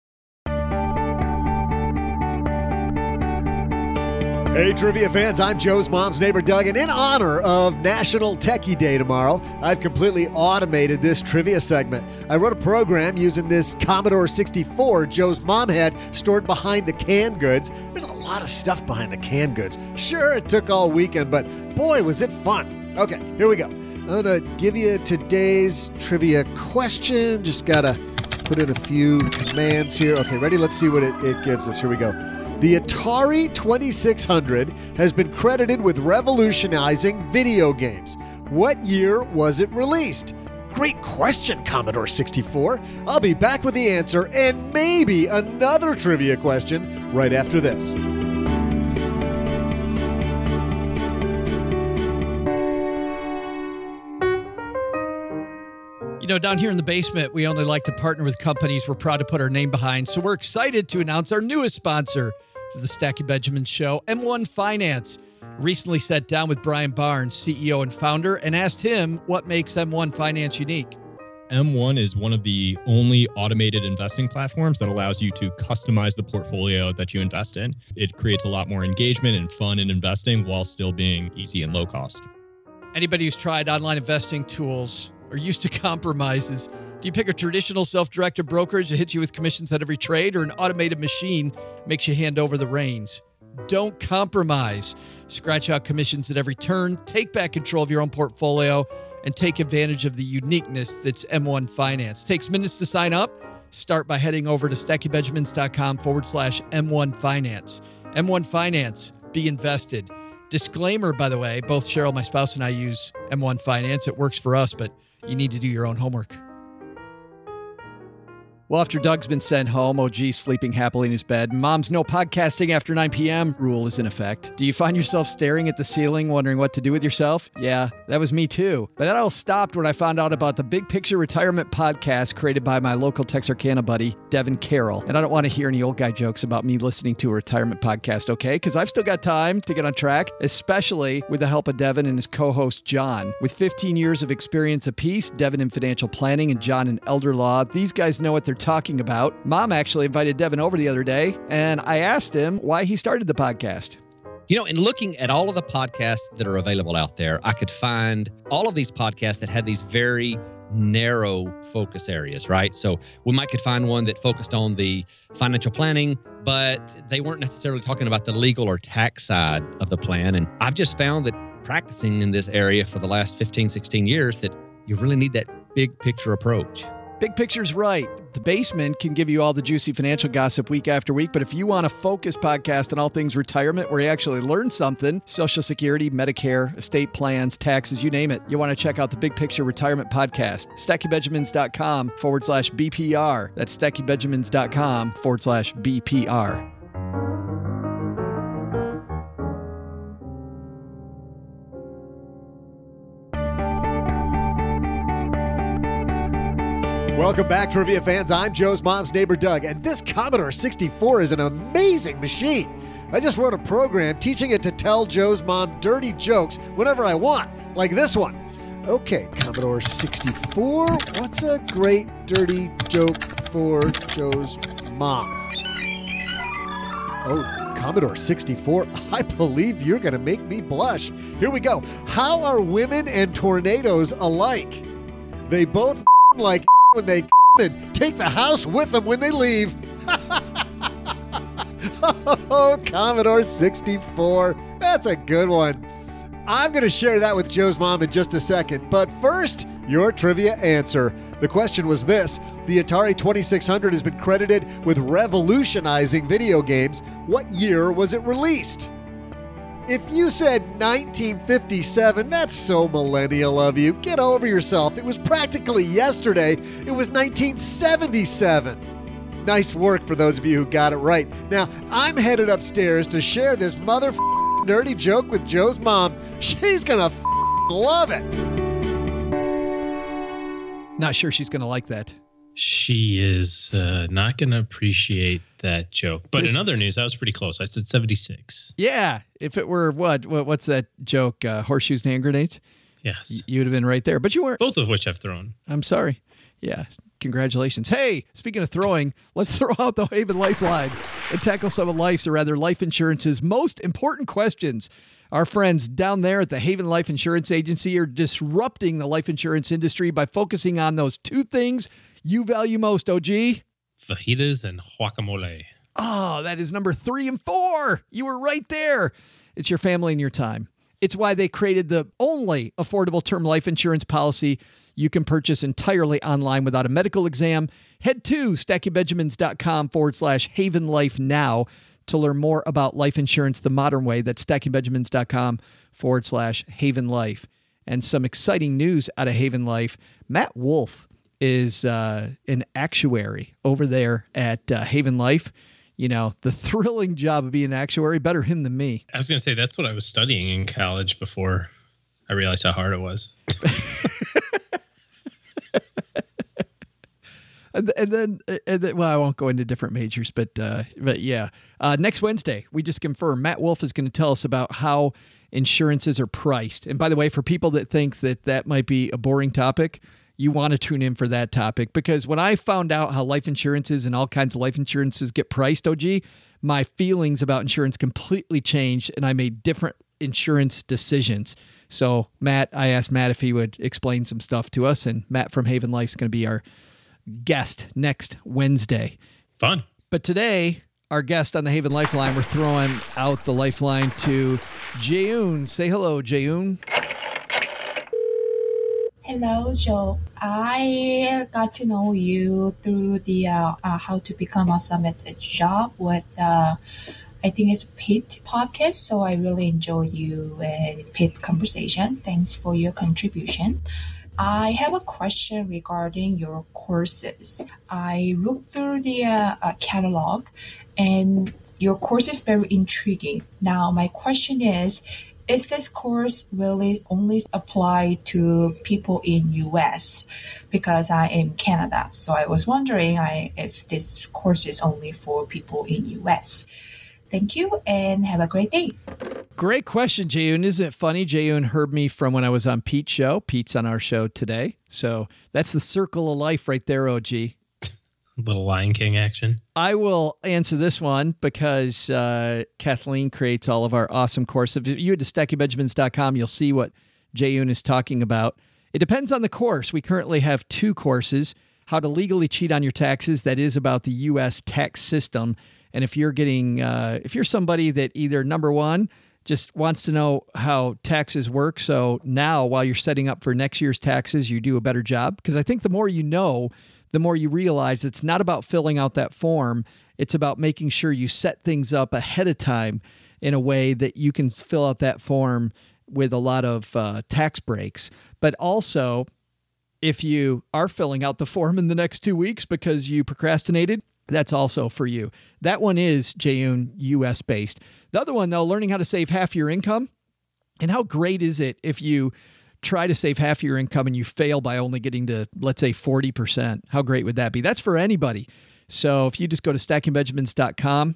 Hey, trivia fans, I'm Joe's mom's neighbor, Doug, and in honor of National Techie Day tomorrow, I've completely automated this trivia segment. I wrote a program using this Commodore sixty-four Joe's mom had stored behind the canned goods. There's a lot of stuff behind the canned goods. Sure, it took all weekend, but boy, was it fun. Okay, here we go. I'm going to give you today's trivia question. Just got to put in a few commands here. Okay, ready? Let's see what it, it gives us. Here we go. The Atari twenty-six hundred has been credited with revolutionizing video games. What year was it released? Great question, Commodore sixty-four. I'll be back with the answer and maybe another trivia question right after this. You know, down here in the basement, we only like to partner with companies we're proud to put our name behind. So we're excited to announce our newest sponsor to the Stacking Benjamins show, M one Finance. Recently sat down with Brian Barnes, C E O and founder, and asked him what makes M one Finance unique. M one is one of the only automated investing platforms that allows you to customize the portfolio that you invest in. It creates a lot more engagement and fun in investing while still being easy and low cost. Anybody who's tried online investing tools or used to compromises, do you pick a traditional self-directed brokerage that hits you with commissions at every trade, or an automated machine makes you hand over the reins? Don't compromise. Scratch out commissions at every turn, take back control of your own portfolio, and take advantage of the uniqueness that's M one Finance. Takes minutes to sign up. Start by heading over to stackingbenjamins.com forward slash M1 Finance. M one Finance, be invested. Disclaimer, by the way, both Cheryl, my spouse, and I use M one Finance. It works for us, but you need to do your own homework. Well, after Doug's been sent home, O G's sleeping happily in his bed, Mom's no podcasting after nine p.m. rule is in effect. Do you find yourself staring at the ceiling, wondering what to do with yourself? Yeah, that was me too. But that all stopped when I found out about the Big Picture Retirement Podcast created by my local Texarkana buddy, Devin Carroll. And I don't want to hear any old guy jokes about me listening to a retirement podcast, okay? Because I've still got time to get on track, especially with the help of Devin and his co-host, John. With fifteen years of experience apiece, Devin in financial planning and John in elder law, these guys know what they're talking about. Mom actually invited Devin over the other day, and I asked him why he started the podcast. You know, in looking at all of the podcasts that are available out there, I could find all of these podcasts that had these very narrow focus areas, right? So we might could find one that focused on the financial planning, but they weren't necessarily talking about the legal or tax side of the plan. And I've just found that practicing in this area for the last fifteen, sixteen years, that you really need that big picture approach. Big picture's right. The Basement can give you all the juicy financial gossip week after week, but if you want a focused podcast on all things retirement where you actually learn something, Social Security, Medicare, estate plans, taxes, you name it, you want to check out the Big Picture Retirement Podcast. StackyBenjamins.com forward slash BPR. That's StackyBenjamins.com forward slash BPR. Welcome back, trivia fans. I'm Joe's mom's neighbor, Doug, and this Commodore sixty-four is an amazing machine. I just wrote a program teaching it to tell Joe's mom dirty jokes whenever I want, like this one. Okay, Commodore sixty-four. What's a great dirty joke for Joe's mom? Oh, Commodore sixty-four. I believe you're going to make me blush. Here we go. How are women and tornadoes alike? They both like when they and take the house with them when they leave. Oh, Commodore sixty-four. That's a good one. I'm going to share that with Joe's mom in just a second. But first, your trivia answer. The question was this. The Atari twenty-six hundred has been credited with revolutionizing video games. What year was it released? If you said nineteen fifty-seven, that's so millennial of you. Get over yourself. It was practically yesterday. It was nineteen seventy-seven. Nice work for those of you who got it right. Now, I'm headed upstairs to share this mother dirty joke with Joe's mom. She's gonna love it. Not sure she's gonna like that. She is uh, not going to appreciate that joke. But this, in other news, I was pretty close. I said seventy-six. Yeah. If it were what? what what's that joke? Uh, horseshoes and hand grenades? Yes. Y- you would have been right there. But you weren't. Both of which I've thrown. I'm sorry. Yeah. Congratulations. Hey, speaking of throwing, let's throw out the Haven Lifeline and tackle some of life's, or rather life insurance's most important questions. Our friends down there at the Haven Life Insurance Agency are disrupting the life insurance industry by focusing on those two things you value most, O G. Fajitas and guacamole. Oh, that is number three and four. You were right there. It's your family and your time. It's why they created the only affordable term life insurance policy you can purchase entirely online without a medical exam. Head to stackingbenjamins.com forward slash Haven Life now to learn more about life insurance the modern way. That's stackingbenjamins.com forward slash Haven Life. And some exciting news out of Haven Life. Matt Wolf is uh, an actuary over there at uh, Haven Life. You know, the thrilling job of being an actuary. Better him than me. I was going to say, that's what I was studying in college before I realized how hard it was. And, and then, and then, well, I won't go into different majors, but uh, but yeah. Uh, next Wednesday, we just confirmed Matt Wolf is going to tell us about how insurances are priced. And by the way, for people that think that that might be a boring topic, you want to tune in for that topic, because when I found out how life insurances and all kinds of life insurances get priced, O G, my feelings about insurance completely changed, and I made different insurance decisions. So Matt, I asked Matt if he would explain some stuff to us, and Matt from Haven Life is going to be our guest next Wednesday. Fun. But today, our guest on the Haven Lifeline, we're throwing out the lifeline to Jaeun. Say hello, Jaeun. Hello, Joe. I got to know you through the uh, uh, How to Become Awesome at the Job with, uh, I think it's Pete podcast. So I really enjoyed you and Pete conversation. Thanks for your contribution. I have a question regarding your courses. I looked through the uh, uh, catalog, and your course is very intriguing. Now, my question is, is this course really only apply to people in U S? Because I am Canada, so I was wondering I, if this course is only for people in U S. Thank you, and have a great day. Great question, Jaeun. Isn't it funny? Jaeun heard me from when I was on Pete's show. Pete's on our show today. So that's the circle of life right there, O G. Little Lion King action. I will answer this one because uh, Kathleen creates all of our awesome courses. If you head to stacking benjamins dot com, you'll see what Jaeun is talking about. It depends on the course. We currently have two courses. How to Legally Cheat on Your Taxes. That is about the U S tax system. And if you're getting, uh, if you're somebody that either, number one, just wants to know how taxes work, so now while you're setting up for next year's taxes, you do a better job. Because I think the more you know, the more you realize it's not about filling out that form. It's about making sure you set things up ahead of time in a way that you can fill out that form with a lot of uh, tax breaks. But also, if you are filling out the form in the next two weeks because you procrastinated, that's also for you. That one is, Jaeun, U S based. The other one, though, learning how to save half your income. And how great is it if you try to save half your income and you fail by only getting to, let's say, forty percent? How great would that be? That's for anybody. So if you just go to stacking benjamins dot com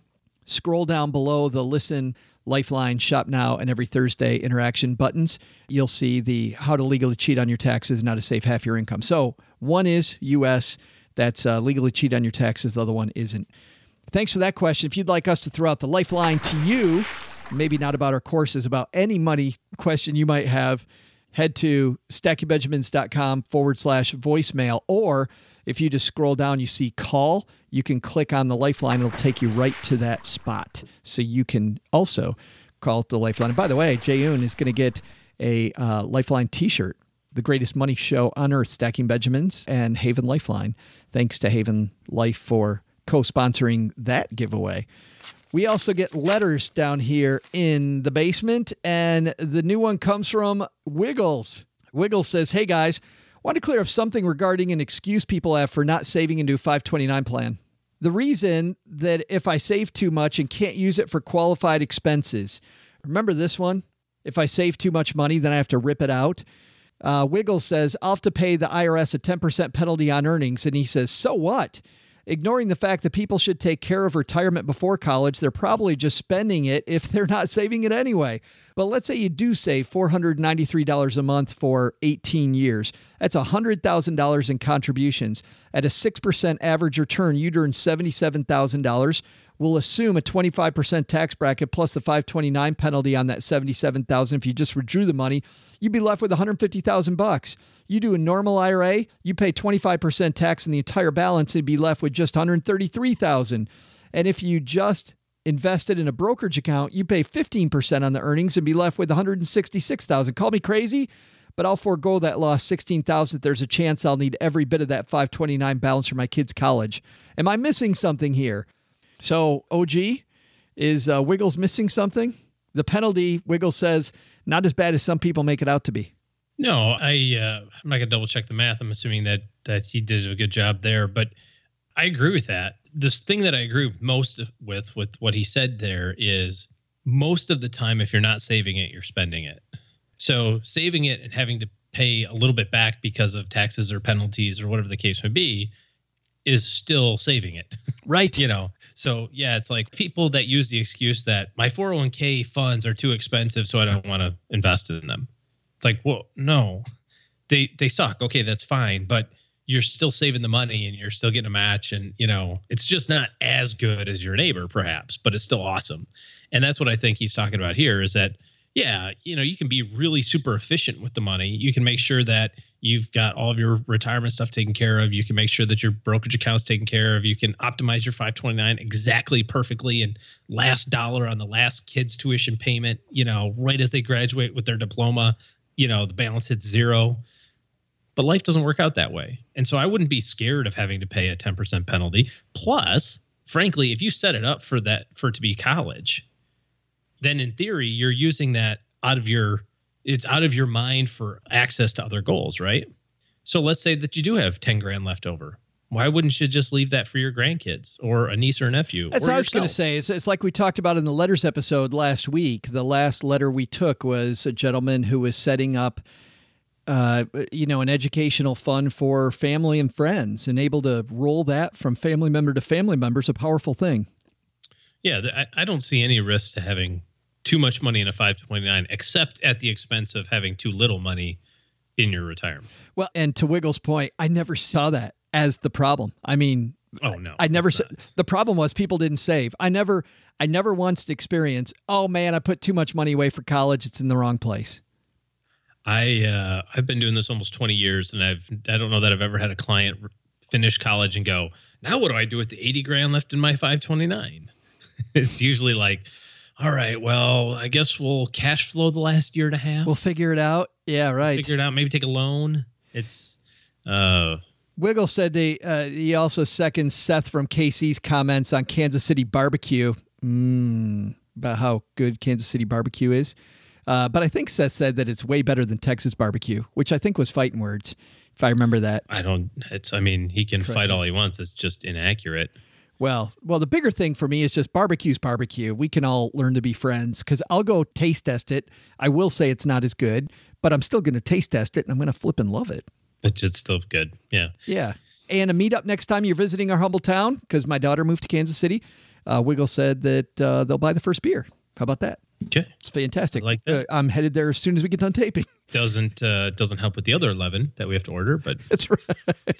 scroll down below the Listen, Lifeline, Shop Now, and Every Thursday interaction buttons. You'll see the how to legally cheat on your taxes and how to save half your income. So one is U S, that's uh, legally cheat on your taxes. The other one isn't. Thanks for that question. If you'd like us to throw out the lifeline to you, maybe not about our courses, about any money question you might have, head to stackingbenjamins.com forward slash voicemail. Or if you just scroll down, you see call, you can click on the lifeline. It'll take you right to that spot. So you can also call it the lifeline. And by the way, Jay-Un is going to get a uh, Lifeline t-shirt, the greatest money show on earth, Stacking Benjamins and Haven Lifeline. Thanks to Haven Life for co-sponsoring that giveaway. We also get letters down here in the basement, and the new one comes from Wiggles. Wiggles says, hey guys, want to clear up something regarding an excuse people have for not saving into a five twenty-nine plan. The reason that if I save too much and can't use it for qualified expenses. Remember this one? If I save too much money, then I have to rip it out. Uh, Wiggles says, I'll have to pay the I R S a ten percent penalty on earnings. And he says, so what? Ignoring the fact that people should take care of retirement before college, they're probably just spending it if they're not saving it anyway. But let's say you do save four hundred ninety-three dollars a month for eighteen years. That's one hundred thousand dollars in contributions. At a six percent average return, you'd earn seventy-seven thousand dollars. We'll assume a twenty-five percent tax bracket plus the five twenty-nine penalty on that seventy-seven thousand dollars. If you just withdrew the money, you'd be left with one hundred fifty thousand bucks. You do a normal I R A, you pay twenty-five percent tax on the entire balance and be left with just one hundred thirty-three thousand dollars. And if you just invested in a brokerage account, you pay fifteen percent on the earnings and be left with one hundred sixty-six thousand dollars. Call me crazy, but I'll forego that lost sixteen thousand dollars. There's a chance I'll need every bit of that five twenty-nine balance for my kids' college. Am I missing something here? So, O G, is uh, Wiggles missing something? The penalty, Wiggles says, not as bad as some people make it out to be. No, I, uh, I'm not going to double check the math. I'm assuming that that he did a good job there, but I agree with that. This thing that I agree most with, with what he said there is most of the time, if you're not saving it, you're spending it. So saving it and having to pay a little bit back because of taxes or penalties or whatever the case may be is still saving it. Right. You know, so yeah, it's like people that use the excuse that my four oh one k funds are too expensive, so I don't want to invest in them. It's like, well, no, they they suck. Okay, that's fine, but you're still saving the money and you're still getting a match, and you know, it's just not as good as your neighbor, perhaps, but it's still awesome. And that's what I think he's talking about here is that, yeah, you know, you can be really super efficient with the money. You can make sure that you've got all of your retirement stuff taken care of. You can make sure that your brokerage account's taken care of. You can optimize your five twenty-nine exactly perfectly and last dollar on the last kid's tuition payment, you know, right as they graduate with their diploma, you know, the balance hits zero. But life doesn't work out that way. And so I wouldn't be scared of having to pay a ten percent penalty. Plus, frankly, if you set it up for that, for it to be college, then in theory, you're using that out of your, it's out of your mind for access to other goals, right? So let's say that you do have ten grand left over. Why wouldn't you just leave that for your grandkids or a niece or nephew? That's or what I was going to yourself? say. It's, it's like we talked about in the letters episode last week. The last letter we took was a gentleman who was setting up Uh, you know, an educational fund for family and friends, and able to roll that from family member to family member is a powerful thing. Yeah, I, I don't see any risk to having too much money in a five twenty-nine, except at the expense of having too little money in your retirement. Well, and to Wiggles' point, I never saw that as the problem. I mean, oh no, I never said the problem was people didn't save. I never, I never once experienced, oh man, I put too much money away for college. It's in the wrong place. I uh, I've been doing this almost twenty years, and I've I don't know that I've ever had a client finish college and go, now what do I do with the eighty grand left in my five twenty-nine? It's usually like, all right, well, I guess we'll cash flow the last year and a half. We'll figure it out. Yeah, right. We'll figure it out. Maybe take a loan. It's uh. Wiggle said they, uh, he also seconds Seth from K C's comments on Kansas City barbecue. Mm, about how good Kansas City barbecue is. Uh, but I think Seth said that it's way better than Texas barbecue, which I think was fighting words, if I remember that. I don't, it's, I mean, he can Correct. fight all he wants. It's just inaccurate. Well, well, the bigger thing for me is just barbecue's barbecue. We can all learn to be friends because I'll go taste test it. I will say it's not as good, but I'm still going to taste test it and I'm going to flip and love it. It's just still good. Yeah. Yeah. And a meetup next time you're visiting our humble town, because my daughter moved to Kansas City. uh, Wiggle said that uh, they'll buy the first beer. How about that? Okay. It's fantastic. I like that. Uh, I'm headed there as soon as we get done taping. Doesn't uh, doesn't help with the other eleven that we have to order, but that's right.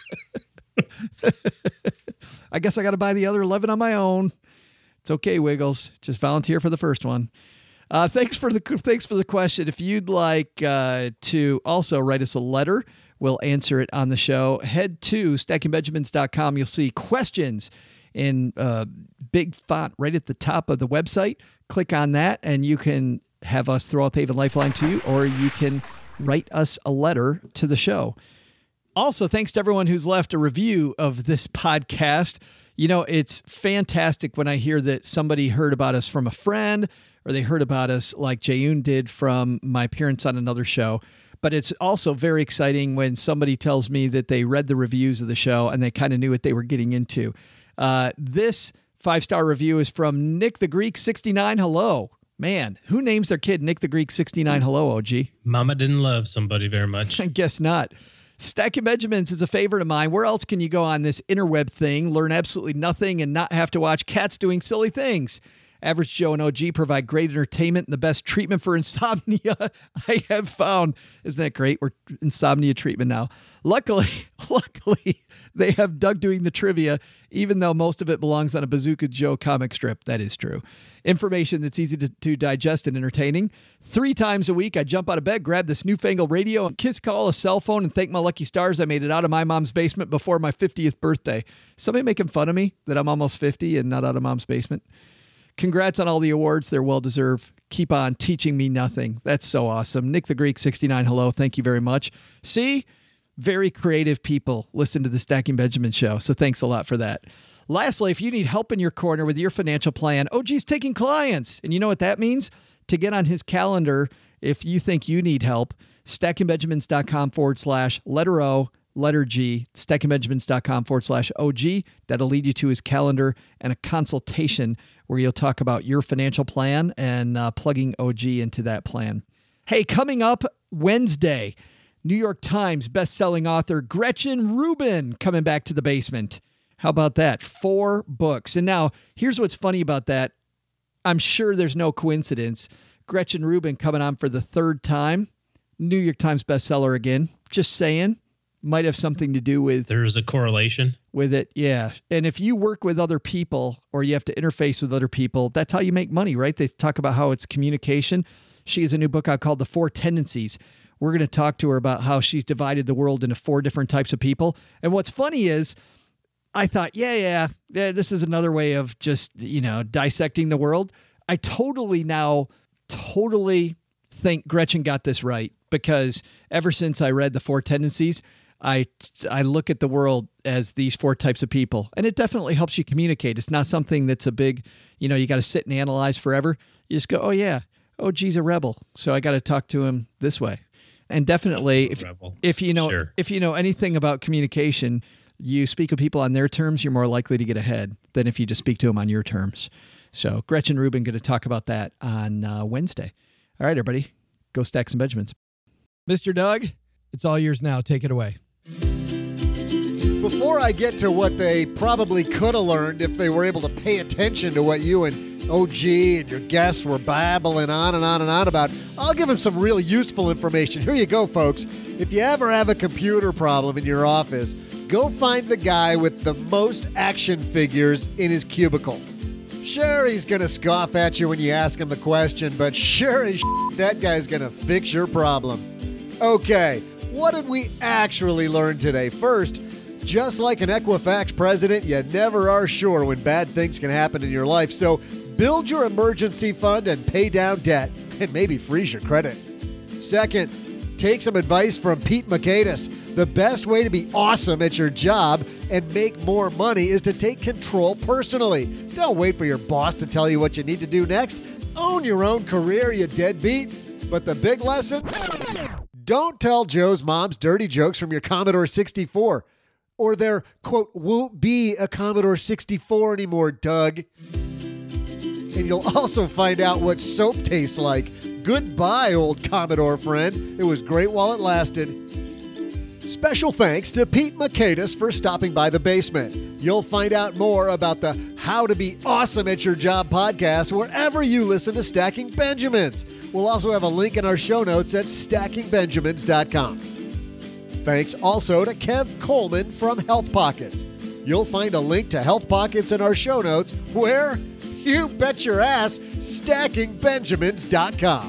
I guess I got to buy the other eleven on my own. It's okay, Wiggles. Just volunteer for the first one. Uh, thanks for the thanks for the question. If you'd like uh, to also write us a letter, we'll answer it on the show. Head to stacking benjamins dot com. You'll see questions in uh, big font right at the top of the website. Click on that, and you can have us throw out the Haven Lifeline to you, or you can write us a letter to the show. Also, thanks to everyone who's left a review of this podcast. You know, it's fantastic when I hear that somebody heard about us from a friend, or they heard about us like Jayun did from my appearance on another show. But it's also very exciting when somebody tells me that they read the reviews of the show and they kind of knew what they were getting into. Uh, this five-star review is from Nick the Greek sixty-nine. Hello. Man, who names their kid Nick the Greek sixty-nine? Hello, O G. Mama didn't love somebody very much. I guess not. Stacking Benjamins is a favorite of mine. Where else can you go on this interweb thing, learn absolutely nothing, and not have to watch cats doing silly things? Average Joe and O G provide great entertainment and the best treatment for insomnia I have found. Isn't that great? We're insomnia treatment now. Luckily, luckily, they have Doug doing the trivia, even though most of it belongs on a Bazooka Joe comic strip. That is true. Information that's easy to, to digest and entertaining. Three times a week, I jump out of bed, grab this newfangled radio, and kiss call a cell phone, and thank my lucky stars I made it out of my mom's basement before my fiftieth birthday. Somebody making fun of me that I'm almost fifty and not out of mom's basement? Congrats on all the awards. They're well-deserved. Keep on teaching me nothing. That's so awesome. Nick the Greek sixty-nine, hello. Thank you very much. See? Very creative people listen to the Stacking Benjamin show, so thanks a lot for that. Lastly, if you need help in your corner with your financial plan, O G's taking clients. And you know what that means? To get on his calendar, if you think you need help, stackingbenjamins.com forward slash letter O, letter G, stackingbenjamins.com forward slash OG. That'll lead you to his calendar and a consultation where you'll talk about your financial plan and uh, plugging O G into that plan. Hey, coming up Wednesday, New York Times bestselling author Gretchen Rubin coming back to the basement. How about that? Four books. And now, here's what's funny about that. I'm sure there's no coincidence. Gretchen Rubin coming on for the third time. New York Times bestseller again. Just saying. Might have something to do with... There's a correlation. With it, yeah. And if you work with other people or you have to interface with other people, that's how you make money, right? They talk about how it's communication. She has a new book out called The Four Tendencies. We're going to talk to her about how she's divided the world into four different types of people. And what's funny is I thought, yeah, yeah, yeah, this is another way of just, you know, dissecting the world. I totally now totally think Gretchen got this right, because ever since I read The Four Tendencies, I, I look at the world as these four types of people, and it definitely helps you communicate. It's not something that's a big, you know, you got to sit and analyze forever. You just go, oh yeah, oh, geez, a rebel. So I got to talk to him this way. And definitely if, if you know, sure. if you know anything about communication, you speak with people on their terms, you're more likely to get ahead than if you just speak to them on your terms. So Gretchen Rubin going to talk about that on uh, Wednesday. All right, everybody, go stack some Benjamins. Mister Doug, it's all yours now. Take it away. Before I get to what they probably could have learned if they were able to pay attention to what you and O G and your guests were babbling on and on and on about, I'll give them some real useful information. Here you go, folks. If you ever have a computer problem in your office, go find the guy with the most action figures in his cubicle. Sure, he's going to scoff at you when you ask him the question, but sure as shit, that guy's going to fix your problem. Okay, what did we actually learn today? First, just like an Equifax president, you never are sure when bad things can happen in your life, so build your emergency fund and pay down debt, and maybe freeze your credit. Second, take some advice from Pete Mockaitis. The best way to be awesome at your job and make more money is to take control personally. Don't wait for your boss to tell you what you need to do next. Own your own career, you deadbeat. But the big lesson? Don't tell Joe's mom's dirty jokes from your Commodore sixty-four. Or there, quote, won't be a Commodore sixty-four anymore, Doug. And you'll also find out what soap tastes like. Goodbye, old Commodore friend. It was great while it lasted. Special thanks to Pete Mockaitis for stopping by the basement. You'll find out more about the How to Be Awesome at Your Job podcast wherever you listen to Stacking Benjamins. We'll also have a link in our show notes at stacking benjamins dot com. Thanks also to Kev Coleman from Health Pockets. You'll find a link to Health Pockets in our show notes where, you bet your ass, stacking benjamins dot com.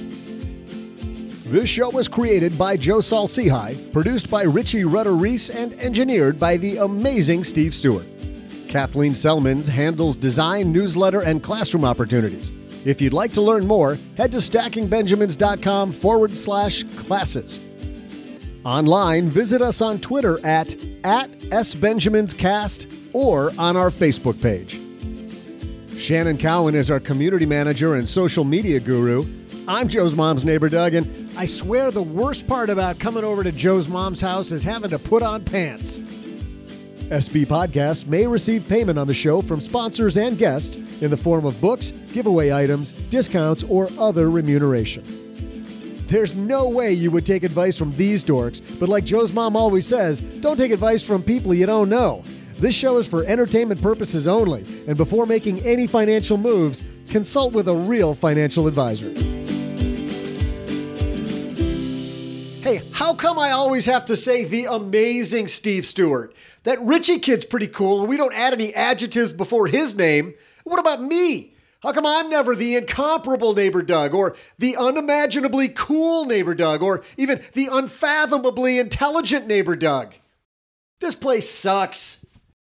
This show was created by Joe Saul-Sehy, produced by Richie Rutter-Reese, and engineered by the amazing Steve Stewart. Kathleen Selmans handles design, newsletter, and classroom opportunities. If you'd like to learn more, head to stacking benjamins dot com forward slash classes. Online, visit us on Twitter at, at SBenjaminsCast or on our Facebook page. Shannon Cowan is our community manager and social media guru. I'm Joe's mom's neighbor, Doug, and I swear the worst part about coming over to Joe's mom's house is having to put on pants. S B Podcasts may receive payment on the show from sponsors and guests in the form of books, giveaway items, discounts, or other remuneration. There's no way you would take advice from these dorks, but like Joe's mom always says, don't take advice from people you don't know. This show is for entertainment purposes only, and before making any financial moves, consult with a real financial advisor. Hey, how come I always have to say the amazing Steve Stewart? That Richie kid's pretty cool, and we don't add any adjectives before his name. What about me? How come I'm never the incomparable neighbor Doug, or the unimaginably cool neighbor Doug, or even the unfathomably intelligent neighbor Doug? This place sucks.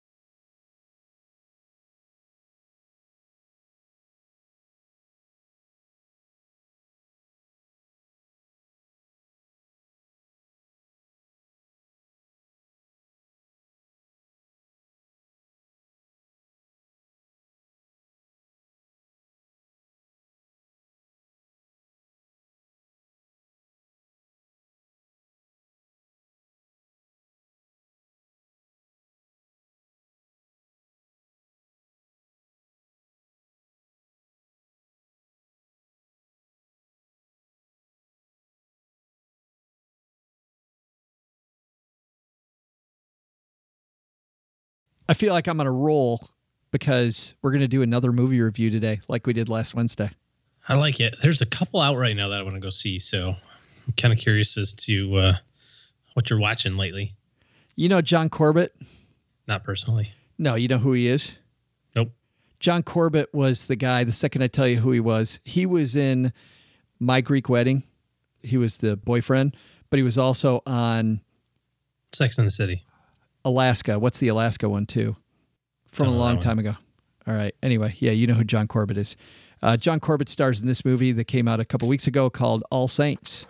I feel like I'm on a roll because we're going to do another movie review today like we did last Wednesday. I like it. There's a couple out right now that I want to go see, so I'm kind of curious as to uh, what you're watching lately. You know John Corbett? Not personally. No, you know who he is? Nope. John Corbett was the guy, the second I tell you who he was, he was in My Greek Wedding. He was the boyfriend, but he was also on Sex and the City. Alaska. What's the Alaska one too? From a long time ago. All right. Anyway, yeah, you know who John Corbett is. Uh, John Corbett stars in this movie that came out a couple weeks ago called All Saints.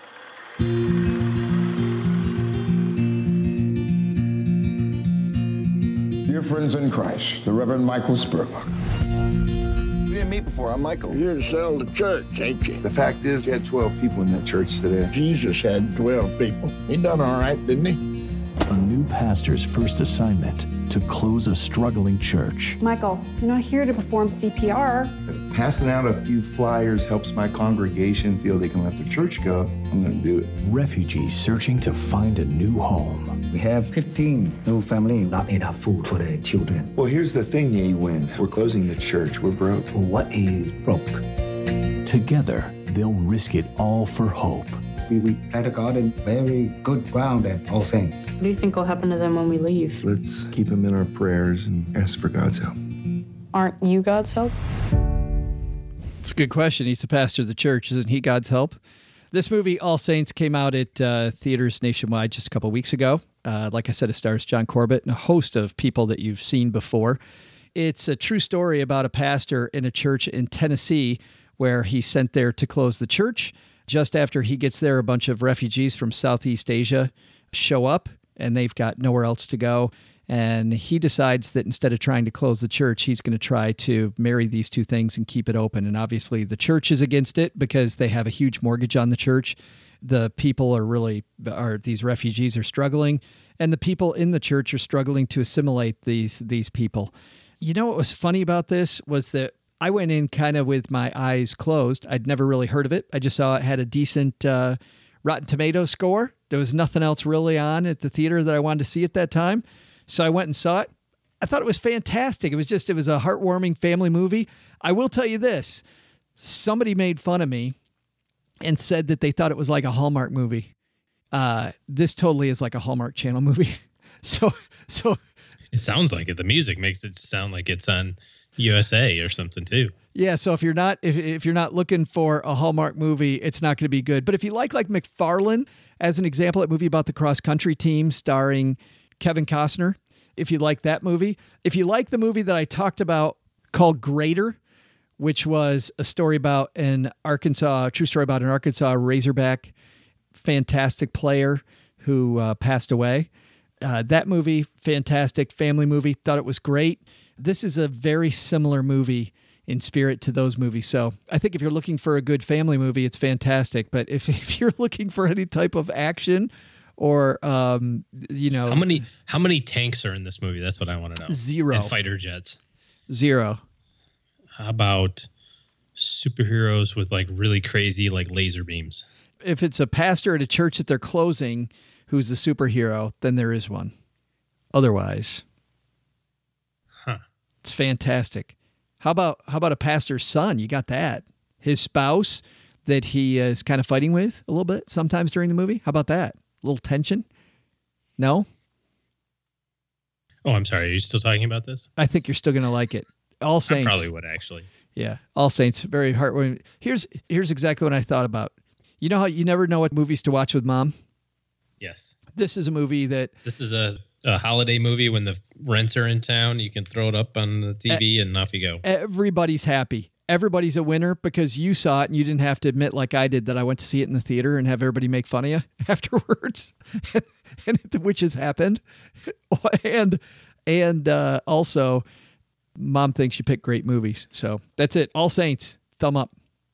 Dear friends in Christ, the Reverend Michael Spurlock. We didn't meet before. I'm Michael. You're to sell the church, ain't you? The fact is, we had twelve people in that church today. Jesus had twelve people. He done all right, didn't he? A new pastor's first assignment to close a struggling church. Michael, you're not here to perform C P R. If passing out a few flyers helps my congregation feel they can let their church go, I'm going to do it. Refugees searching to find a new home. We have fifteen new families, not enough food for the children. Well, here's the thing, Ye Win. We're closing the church. We're broke. Well, what is broke? Together, they'll risk it all for hope. We, we plant a garden, very good ground at All Saints. What do you think will happen to them when we leave? Let's keep them in our prayers and ask for God's help. Aren't you God's help? It's a good question. He's the pastor of the church. Isn't he God's help? This movie, All Saints, came out at uh, theaters nationwide just a couple weeks ago. Uh, like I said, it stars John Corbett and a host of people that you've seen before. It's a true story about a pastor in a church in Tennessee where he's sent there to close the church. Just after he gets there, a bunch of refugees from Southeast Asia show up, and they've got nowhere else to go. And he decides that instead of trying to close the church, he's going to try to marry these two things and keep it open. And obviously the church is against it because they have a huge mortgage on the church. The people are really, are these refugees are struggling, and the people in the church are struggling to assimilate these, these people. You know what was funny about this was that I went in kind of with my eyes closed. I'd never really heard of it. I just saw it had a decent uh, Rotten Tomatoes score. There was nothing else really on at the theater that I wanted to see at that time. So I went and saw it. I thought it was fantastic. It was just, it was a heartwarming family movie. I will tell you this. Somebody made fun of me and said that they thought it was like a Hallmark movie. Uh, this totally is like a Hallmark Channel movie. So, so it sounds like it. The music makes it sound like it's on U S A or something too. Yeah. So if you're not, if, if you're not looking for a Hallmark movie, it's not going to be good. But if you like, like McFarlane, as an example, that movie about the cross country team starring Kevin Costner, if you like that movie, if you like the movie that I talked about called Greater, which was a story about an Arkansas, a true story about an Arkansas Razorback, fantastic player who uh, passed away. Uh, that movie, fantastic family movie. Thought it was great. This is a very similar movie in spirit to those movies. So I think if you're looking for a good family movie, it's fantastic. But if, if you're looking for any type of action or, um, you know, how many, how many tanks are in this movie? That's what I want to know. Zero. And fighter jets. Zero. How about superheroes with like really crazy, like laser beams? If it's a pastor at a church that they're closing, who's the superhero, then there is one. Otherwise, huh. It's fantastic. How about how about a pastor's son? You got that. His spouse that he is kind of fighting with a little bit sometimes during the movie. How about that? A little tension? No? Oh, I'm sorry. Are you still talking about this? I think you're still going to like it. All Saints. I probably would, actually. Yeah. All Saints. Very heartwarming. Here's, here's exactly what I thought about. You know how you never know what movies to watch with mom? Yes. This is a movie that... This is a, a holiday movie. When the rents are in town, you can throw it up on the T V and off you go. Everybody's happy. Everybody's a winner because you saw it and you didn't have to admit like I did that I went to see it in the theater and have everybody make fun of you afterwards. and, and which has happened. and and uh, also, mom thinks you pick great movies. So that's it. All Saints. Thumb up.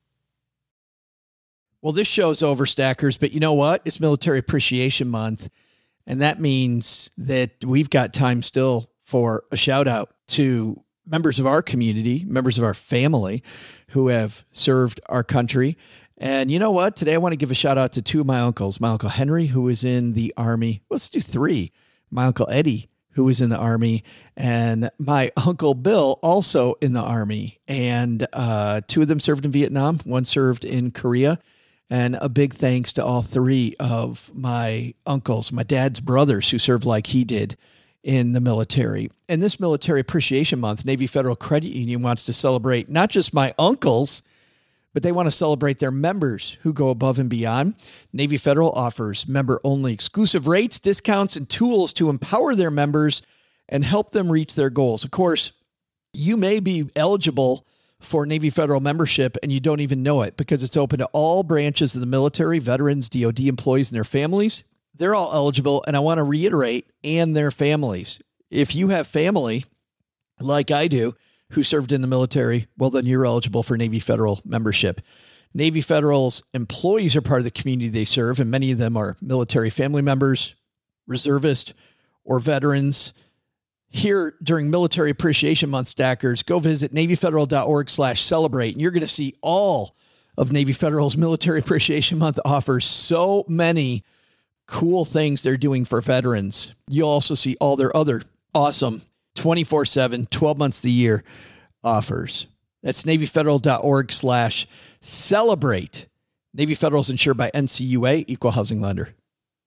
Well, this show's over, Stackers, but you know what? It's Military Appreciation Month, and that means that we've got time still for a shout out to members of our community, members of our family who have served our country. And you know what? Today I want to give a shout out to two of my uncles. My Uncle Henry, who was in the Army. Let's do three. My Uncle Eddie, who was in the Army, and my Uncle Bill, also in the Army. And uh, two of them served in Vietnam. One served in Korea. And a big thanks to all three of my uncles, my dad's brothers who served like he did in the military. And this Military Appreciation Month, Navy Federal Credit Union wants to celebrate not just my uncles, but they want to celebrate their members who go above and beyond. Navy Federal offers member-only exclusive rates, discounts, and tools to empower their members and help them reach their goals. Of course, you may be eligible for Navy Federal membership and you don't even know it because it's open to all branches of the military, veterans, D O D employees, and their families. They're all eligible, and I want to reiterate, and their families. If you have family, like I do, who served in the military, well, then you're eligible for Navy Federal membership. Navy Federal's employees are part of the community they serve, and many of them are military family members, reservists, or veterans. Here during Military Appreciation Month, Stackers, go visit NavyFederal.org slash celebrate, and you're going to see all of Navy Federal's Military Appreciation Month offers. So many cool things they're doing for veterans. You'll also see all their other awesome twenty-four seven, twelve months of the year offers. That's NavyFederal.org slash celebrate. Navy Federal is insured by N C U A, Equal Housing Lender.